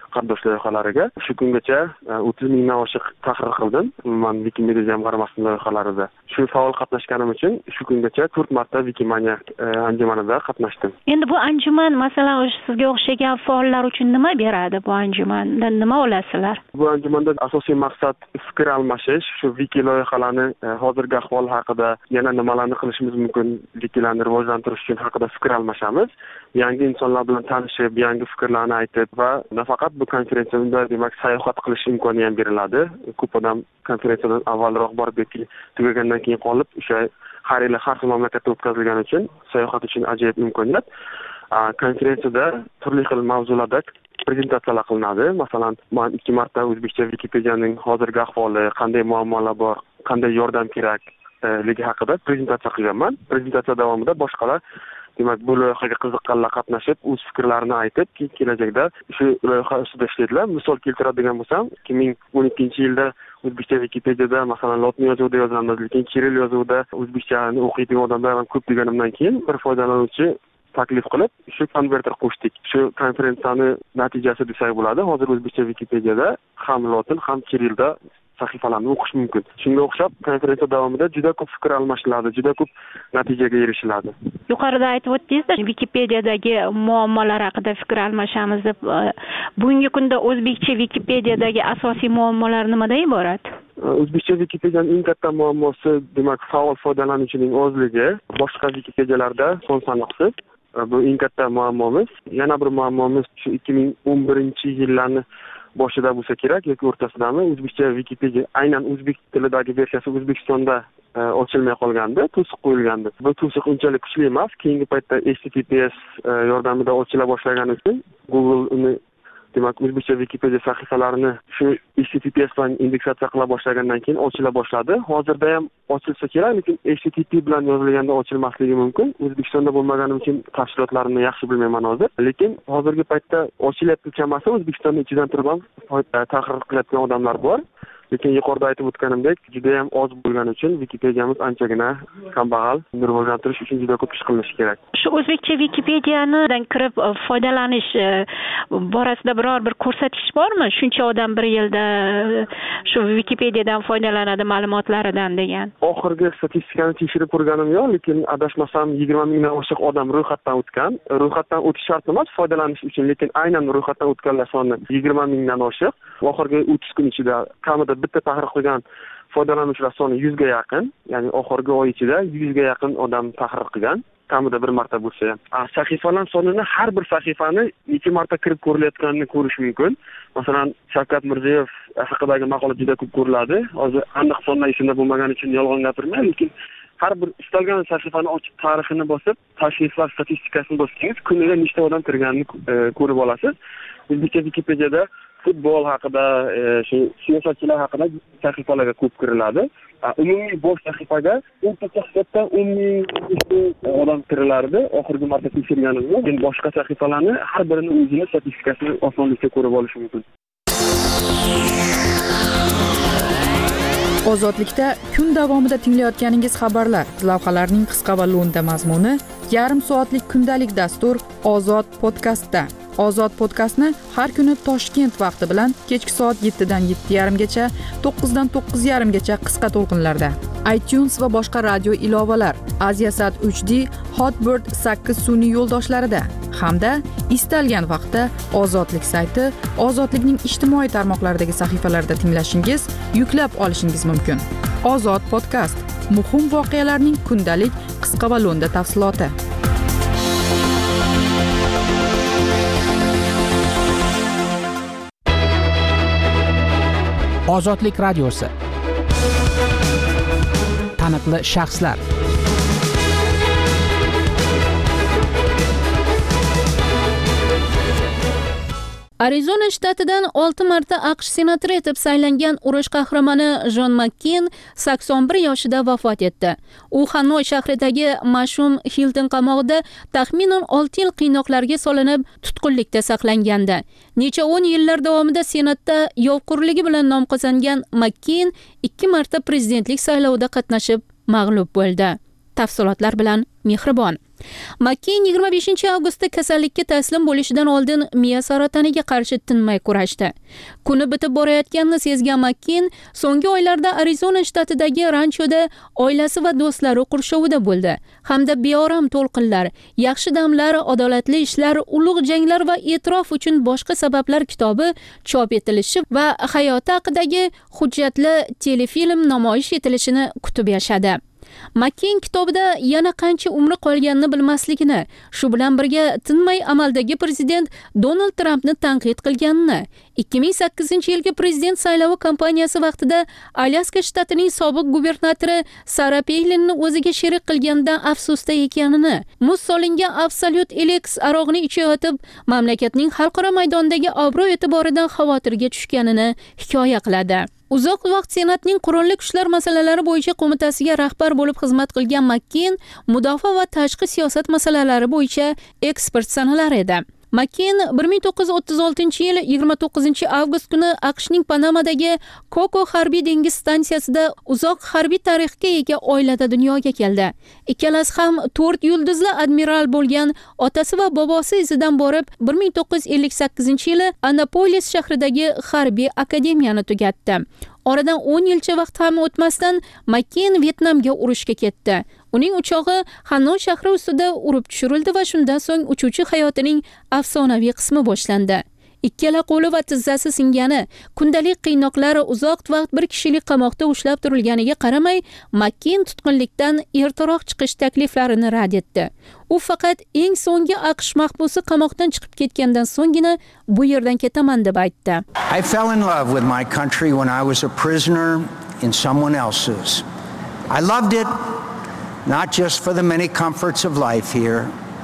qardosh loyihalariga shu kungacha o'ttiz mingdan oshiq tahrir qildim. Umuman Wikimedia jamg'armasining loyihalarida. Shu faol qatnashganim uchun shu kungacha to'rt marta Wikimania anjumanida qatnashdim. Endi bu anjuman masalan o'sha sizga o'xshagan faollar uchun nima beradi bu anjumandan nima olasizlar? Bu anjumanda asosiy maqsad fikr almashish, shu wiki loyihalarni hozirgi ahvol haqida, yana nimalarni qilishimiz mumkin, wikilarni rivojlantirish uchun haqida fikr almashamiz. Yangi insonlar bilan tanishib, yangi fikrlarni aytib va nafaqat bu konferensiyada demak sayohat qilish imkoni ham beriladi. Ko'p odam konferensiyadan avvalroq borib yoki tugagandan keyin qolib, o'sha har yili har xil mamlakatda o'tkazilgani uchun sayohat uchun ajoyib imkoniyat. Konferensiyada turli xil mavzularda prezentatsiyalar qilinadi. Masalan, men ikki marta o'zbekcha Wikipedianing hozirgi ahvoli, qanday muammolar bor, qanday yordam kerak ligi haqida prezentatsiya qilganman. Prezentatsiya davomida boshqalar demak bu loyihaga qiziqqanlar qatnashib, o'z fikrlarini aytib, kelajakda shu loyiha ustida ishlaydilar. Misol keltiradigan bo'lsam, ikki ming o'n ikkinchi yilda o'zbekcha Wikipediada masalan lotin yozuvida yozilamiz, lekin kiril yozuvida o'zbekchani o'qiydigan odamlar ham ko'p deganimdan keyin bir foydalanuvchi taklif qilib, shu konverter qo'shdik. Shu konferensiyani natijasi desak bo'ladi. Hozir o'zbekcha Wikipediada ham lotin, ham kirilda sahifalarni o'qish mumkin. Shunga o'xshab konferensiya davomida juda ko'p fikr almashiladi, juda ko'p natijaga erishiladi. Yuqorida aytib o'tdingiz-da, Wikipediyadagi muammolar haqida fikr almashamiz deb. Bugungi kunda o'zbekcha Wikipediyadagi asosiy muammolar nimadan iborat? O'zbekcha Wikipedianing eng katta muammosi demak faol foydalanuvchining ozligi, boshqa Wikipedialarda son sanoqsiz. Bu eng katta muammomiz. Yana bir muammomiz shu ikki ming o'n birinchi yillarni boshida bo'lsa kerak yoki o'rtasidami o'zbekcha Wikipedia aynan o'zbek tilidagi versiyasi O'zbekistonda ochilmay qolgandi, to'siq qo'yilgandi. Bu to'siq unchalik kuchli emas. Keyingi paytda H T T P S yordamida ochila boshlagani uchun Google uni demak o'zbekcha Wikipedia sahifalarini shu H T T P S bilan indeksatsiya qila boshlagandan keyin ochila boshladi. Hozirda ham ochilsa kerak, lekin H T T P bilan yozilganda ochilmasligi mumkin. O'zbekistonda bo'lmaganim uchun tafsilotlarini yaxshi bilmayman hozir. Lekin hozirgi paytda ochilyapti chamasi O'zbekistonning ichidan turib ham tahrir qilayotgan odamlar bor. Lekin yuqorida aytib o'tganimdek, juda ham oz bo'lgani uchun Wikipediyamiz anchagina kambag'al, rivojlantirish uchun juda ko'p ish qilinishi kerak. Shu o'zbekcha Wikipediyadan kirib foydalanish borasida biror bir ko'rsatish bormi? Shuncha odam bir yilda shu Wikipediyadan foydalanadi ma'lumotlaridan degan. Oxirgi statistikani tekshirib ko'rganim yo'q, lekin adashmasam yigirma mingdan oshiq odam ro'yxatdan o'tgan. Ro'yxatdan o'tish shart emas foydalanish uchun, lekin aynan ro'yxatdan o'tganlar soni yigirma mingdan oshiq. Oxirgi o'ttiz kun ichida kamida bitta tahrir qilgan foydalanuvchilar soni yuzga yaqin, ya'ni oxirgi oy ichida yuzga yaqin odam tahrir qilgan, kamida bir marta bo'lsa ham. Sahifalar sonini har bir sahifani necha marta kirib ko'rilayotganini ko'rish mumkin. Masalan, Shavkat Mirziyoyev haqidagi maqola juda ko'p ko'riladi. Hozir aniq sonlar esimda bo'lmagani uchun yolg'on gapirmayman, lekin har bir istalgan sahifani ochib tarixini bosib, tashriflar statistikasini bossangiz, kuniga nechta odam kirganini ko'rib olasiz. O'zbekcha Wikipediyada futbol haqida, shu siyosatchilar haqida sahifalarga ko'p kiriladi. Umumiy bosh sahifaga o'rtacha hisobda o'n ming odam kirilardi. Oxirgi marta tekshirganimda, lekin boshqa sahifalarni har birini o'zini statistikasini osonlikcha ko'rib olish mumkin. Ozodlikda kun davomida tinglayotganingiz xabarlar, lavhalarning qisqa va lo'nda mazmuni, yarim soatlik kundalik dastur Ozod podkastda. Ozod podkastni har kuni Toshkent vaqti bilan kechki soat yettidan yetti yarim gacha, to'qqizdan to'qqiz yarim gacha qisqa to'lqinlarda, iTunes va boshqa radio ilovalar, Aziasat uch D, Hotbird sakkiz sun'iy yo'ldoshlarida hamda istalgan vaqtda Ozodlik sayti, Ozodlikning ijtimoiy tarmoqlaridagi sahifalarida tinglashingiz, yuklab olishingiz mumkin. Ozod podkast, muhim voqealarning kundalik qisqa va lo'nda tafsiloti. Ozodlik radiosi. Taniqli shaxslar. Arizona shtatidan olti marta AQSh senatori etib saylangan urush qahramoni Jon Makkeyn sakson bir yoshida vafot etdi. U Hanoy shahridagi mash'um Hilton qamog'ida taxminan olti yil qiynoqlarga solinib, tutqunlikda saqlangandi. Necha o'n yillar davomida senatda yovqurligi bilan nom qozongan Makkeyn ikki marta prezidentlik saylovida qatnashib mag'lub bo'ldi. Tafsilotlar bilan Mehribon. Makkeyn yigirma beshinchi avgustda kasallikka taslim bo'lishidan oldin miya saratoniga qarshi tinmay kurashdi. Kuni bitib borayotganini sezgan Makkeyn so'nggi oylarda Arizona shtatidagi ranchoda oilasi va do'stlari qurshovida bo'ldi. Hamda beoram to'lqinlar, yaxshi damlar, adolatli ishlar, ulug' janglar va e'tirof uchun boshqa sabablar kitobi chop etilishi va hayoti haqidagi hujjatli telefilm namoyish etilishini kutib yashadi. Makkeyn kitobida yana qancha umri qolganini bilmasligini, shu bilan birga tinmay amaldagi prezident Donald Trampni tanqid qilganini, ikki ming sakkizinchi yilgi prezident saylovi kampaniyasi vaqtida Alyaska shtatining sobiq gubernatori Sara Peylinni o'ziga sherik qilganidan afsusda ekanini, muz solingan Absolute Alex arog'ini ichayotib, mamlakatning xalqaro maydondagi obro'-e'tiboridan xavotirga tushganini hikoya qiladi. Uzoq vaqt Senatning qurolli kuchlar masalalari bo'yicha qo'mitasiga rahbar bo'lib xizmat qilgan Makkeyn mudofaa va tashqi siyosat masalalari bo'yicha ekspert sanalar edi. Makkeyn bir ming to'qqiz yuz o'ttiz oltinchi yil yigirma to'qqizinchi avgust kuni AQShning Panamadagi Koko harbiy dengiz stansiyasida uzoq harbiy tarixga ega oilada dunyoga keldi. Ikkalasi ham to'rt yulduzli admiral bo'lgan, otasi va bobosi izidan borib bir ming to'qqiz yuz ellik sakkizinchi yili Annapolis shahridagi harbiy akademiyani tugatdi. Oradan o'n yilcha vaqt ham o'tmasdan Makkeyn Vyetnamga urushga ketdi. Uning uchog'i Hanoi shahri ustida urib tushirildi va shundan so'ng uchuvchi hayotining afsonaviy qismi boshlandi. Ikkala qo'li va tizzasi singani, kundalik qiynoqlar, uzoq vaqt bir kishilik qamoqda ushlab turilganiga qaramay, Makkeyn tutqunlikdan ertaroq chiqish takliflarini rad etdi. U faqat eng so'nggi AQSh mahbusi qamoqdan chiqib ketgandan so'nggina bu yerdan ketaman deb aytdi. I fell in love with my country when I was a prisoner in someone else's. I loved it not just for the many comforts of life here.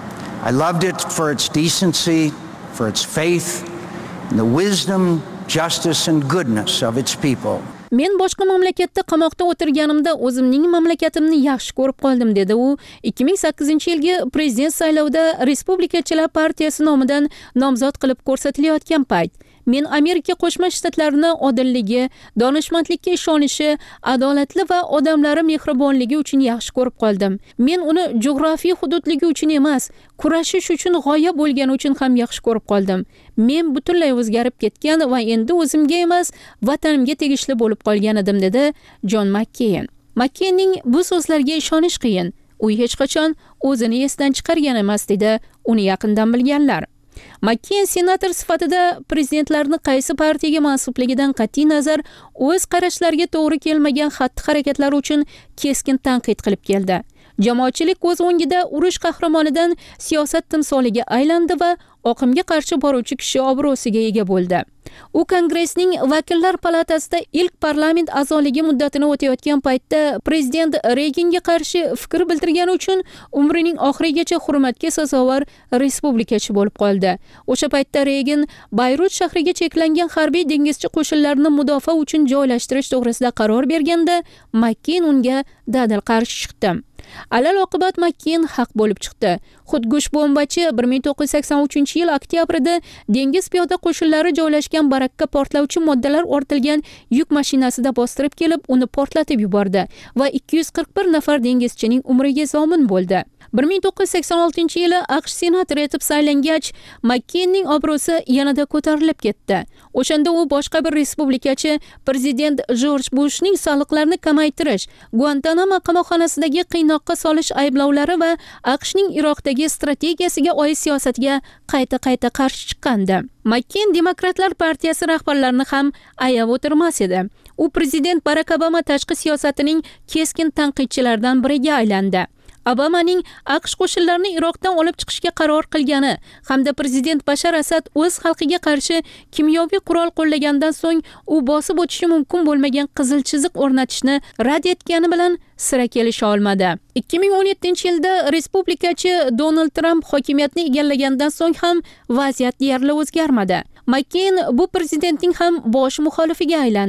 I loved it for its decency, for its faith, and the wisdom, justice and goodness of its people. Men boshqa mamlakatda qamoqda o'tirganimda o'zimning mamlakatimni yaxshi ko'rib qoldim, dedi u ikki ming sakkizinchi yilgi prezident saylovida Respublikachilar partiyasi nomidan nomzod qilib ko'rsatilayotgan payt. Men Amerika Qo'shma Shtatlarini odilligi, donishmandlikka ishonishi, adolatli va odamlari mehribonligi uchun yaxshi ko'rib qoldim. Men uni jo'g'rofiy hududligi uchun emas, kurashish uchun g'oya bo'lgani uchun ham yaxshi ko'rib qoldim. Men butunlay o'zgarib ketgan va endi o'zimga emas, vatanimga tegishli bo'lib qolgan edim, dedi Jon Makkeyn. Makkeynning bu so'zlarga ishonish qiyin. U hech qachon o'zini esdan chiqargan emas, dedi uni yaqindan bilganlar. Makkeyn senator sifatida prezidentlarning qaysi partiyaga mansubligidan qat'iy nazar o'z qarashlariga to'g'ri kelmagan xatti-harakatlari uchun keskin tanqid qilib keldi. Jamoatchilik ko'z o'ngida urush qahramonidan siyosat timsoliga aylandi va oqimga qarshi boruvchi kishi obro'siga ega bo'ldi. U Kongressning vakillar palatasida ilk parlament a'zoligi muddatini o'tayotgan paytda prezident Reaganga qarshi fikr bildirgani uchun umrining oxirigacha hurmatga sazovor respublikachi bo'lib qoldi. O'sha paytda Reagan Bayrut shahriga cheklangan harbiy dengizchi qo'shinlarini mudofaa uchun joylashtirish to'g'risida qaror berganda, Makkeyn unga dadil qarshi chiqdi. Alal oqibat Makkeyn haq bo'lib chiqdi. Xudgush bombachi bir ming to'qqiz yuz sakson uchinchi yil oktyabrida dengiz piyoda qo'shinlari joylashgan barakka portlovchi moddalar ortilgan yuk mashinasida bostirib kelib, uni portlatib yubordi va ikki yuz qirq bir nafar dengizchining umriga zomin bo'ldi. bir ming to'qqiz yuz sakson oltinchi yili AQSh senatori etib saylangach, Makkeynning obro'si yanada ko'tarilib ketdi. O'shanda u boshqa bir respublikachi prezident Jorj Bushning soliqlarni kamaytirish, Guantanamo qamoqxonasidagi qiynoqqa solish ayblovlari va AQShning Iroqdagi strategiyasiga oid siyosatga qayta-qayta qarshi chiqqandi. Makkeyn Demokratlar partiyasi rahbarlarini ham ayab o'tirmas edi. U prezident Barack Obama tashqi siyosatining keskin tanqidchilaridan biriga aylandi. Obamaning AQSh qo'shinlarini Iroqdan olib chiqishga qaror qilgani hamda prezident Bashar Asad o'z xalqiga qarshi kimyoviy qurol qo'llagandan so'ng u bosib o'tishi mumkin bo'lmagan qizil chiziq o'rnatishni rad etgani bilan sira kelisha olmadi. ikki ming o'n yettinchi yilda respublikachi Donald Trump hokimiyatni egallagandan so'ng ham vaziyat deyarli o'zgarmadi. Makkeyn bu prezidentning ham bosh muxolifiga aylandi.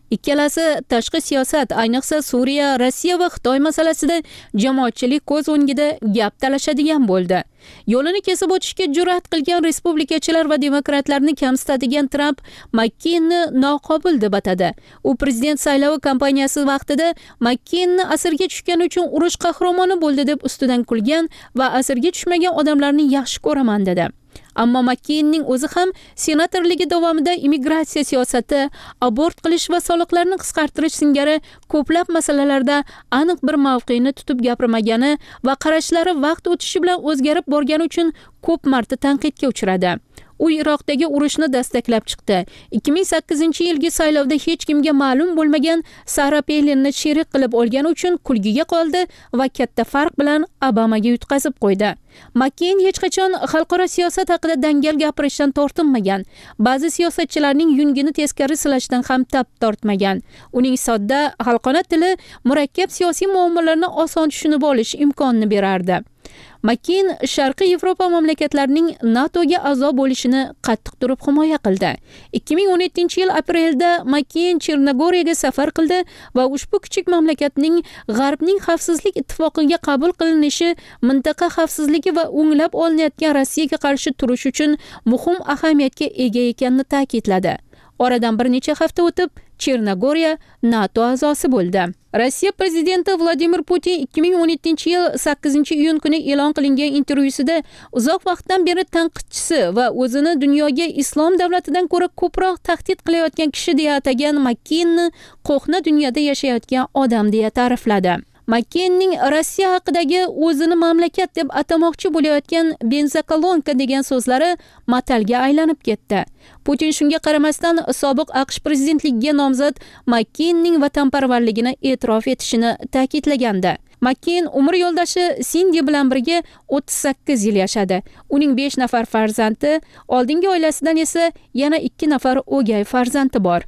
Ikkalasi tashqi siyosat, ayniqsa Suriya, Rossiya va Xitoy masalasida jamoatchilik ko'z o'ngida gap talashadigan bo'ldi. Yo'lini kesib o'tishga jur'at qilgan respublikachilar va demokratlarni kamsitadigan Trump Makkeynni noqobil deb atadi. U prezident saylovi kampaniyasi vaqtida Makkeynni asirga tushgani uchun urush qahramoni bo'ldi deb ustidan kulgan va asirga tushmagan odamlarni yaxshi ko'raman dedi. Ammo Makkeynning o'zi ham senatorligi davomida immigratsiya siyosati, abort qilish va soliqlarni qisqartirish singari ko'plab masalalarda aniq bir mavqeni tutib gapirmagani va qarashlari vaqt o'tishi bilan o'zgarib borgani uchun ko'p marta tanqidga uchradi. U Iroqdagi urushni dastaklab chiqdi. ikki ming sakkizinchi yilgi saylovda hech kimga ma'lum bo'lmagan Sara Pelinni sherik qilib olgani uchun kulgiga qoldi va katta farq bilan Obamaga yutqazib qo'ydi. Makkeyn hech qachon xalqaro siyosat haqida dangal gapirishdan tortinmagan. Ba'zi siyosatchilarning yungini teskari silashdan ham tap tortmagan. Uning sodda, xalqona tili murakkab siyosiy muammolarni oson tushunib olish imkonini berardi. Makkeyn Sharqiy Yevropa mamlakatlarining NATOga a'zo bo'lishini qattiq turib himoya qildi. ikki ming o'n yettinchi yil aprelda Makkeyn Chernogoriyaga safar qildi va ushbu kichik mamlakatning G'arbning xavfsizlik ittifoqiga qabul qilinishi mintaqa xavfsizligi va o'nglab olinayotgan Rossiyaga qarshi turish uchun muhim ahamiyatga ega ekanini ta'kidladi. Oradan bir necha hafta o'tib, Chernogoriya NATO a'zosi bo'ldi. Rossiya prezidenti Vladimir Putin ikki ming o'n yettinchi yil sakkizinchi iyun kuni e'lon qilingan intervyusida uzoq vaqtdan beri tanqidchisi va o'zini dunyoga islom davlatidan ko'ra ko'proq tahdid qilayotgan kishi deya atagan Makkeynni qo'hna dunyoda yashayotgan odam deya ta'rifladi. Makkeynning Rossiya haqidagi o'zini mamlakat deb atamoqchi bo'layotgan benzokolonka degan so'zlari matalga aylanib ketdi. Putin shunga qaramasdan sobiq AQSh prezidentligiga nomzod Makkeynning vatanparvarligini e'tirof etishini ta'kidlagandi. Makkeyn umr yo'ldoshi Sindi bilan birga o'ttiz sakkiz yil yashadi. Uning besh nafar farzandi, oldingi oilasidan esa yana ikki nafar o'gay farzandi bor.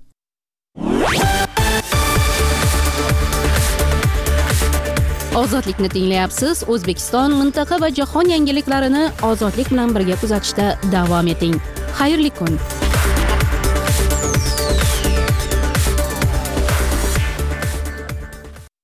Ozodlikni tinglayapsiz. O'zbekiston, mintaqa va jahon yangiliklarini ozodlik bilan birga kuzatishda davom eting. Xayrli kun.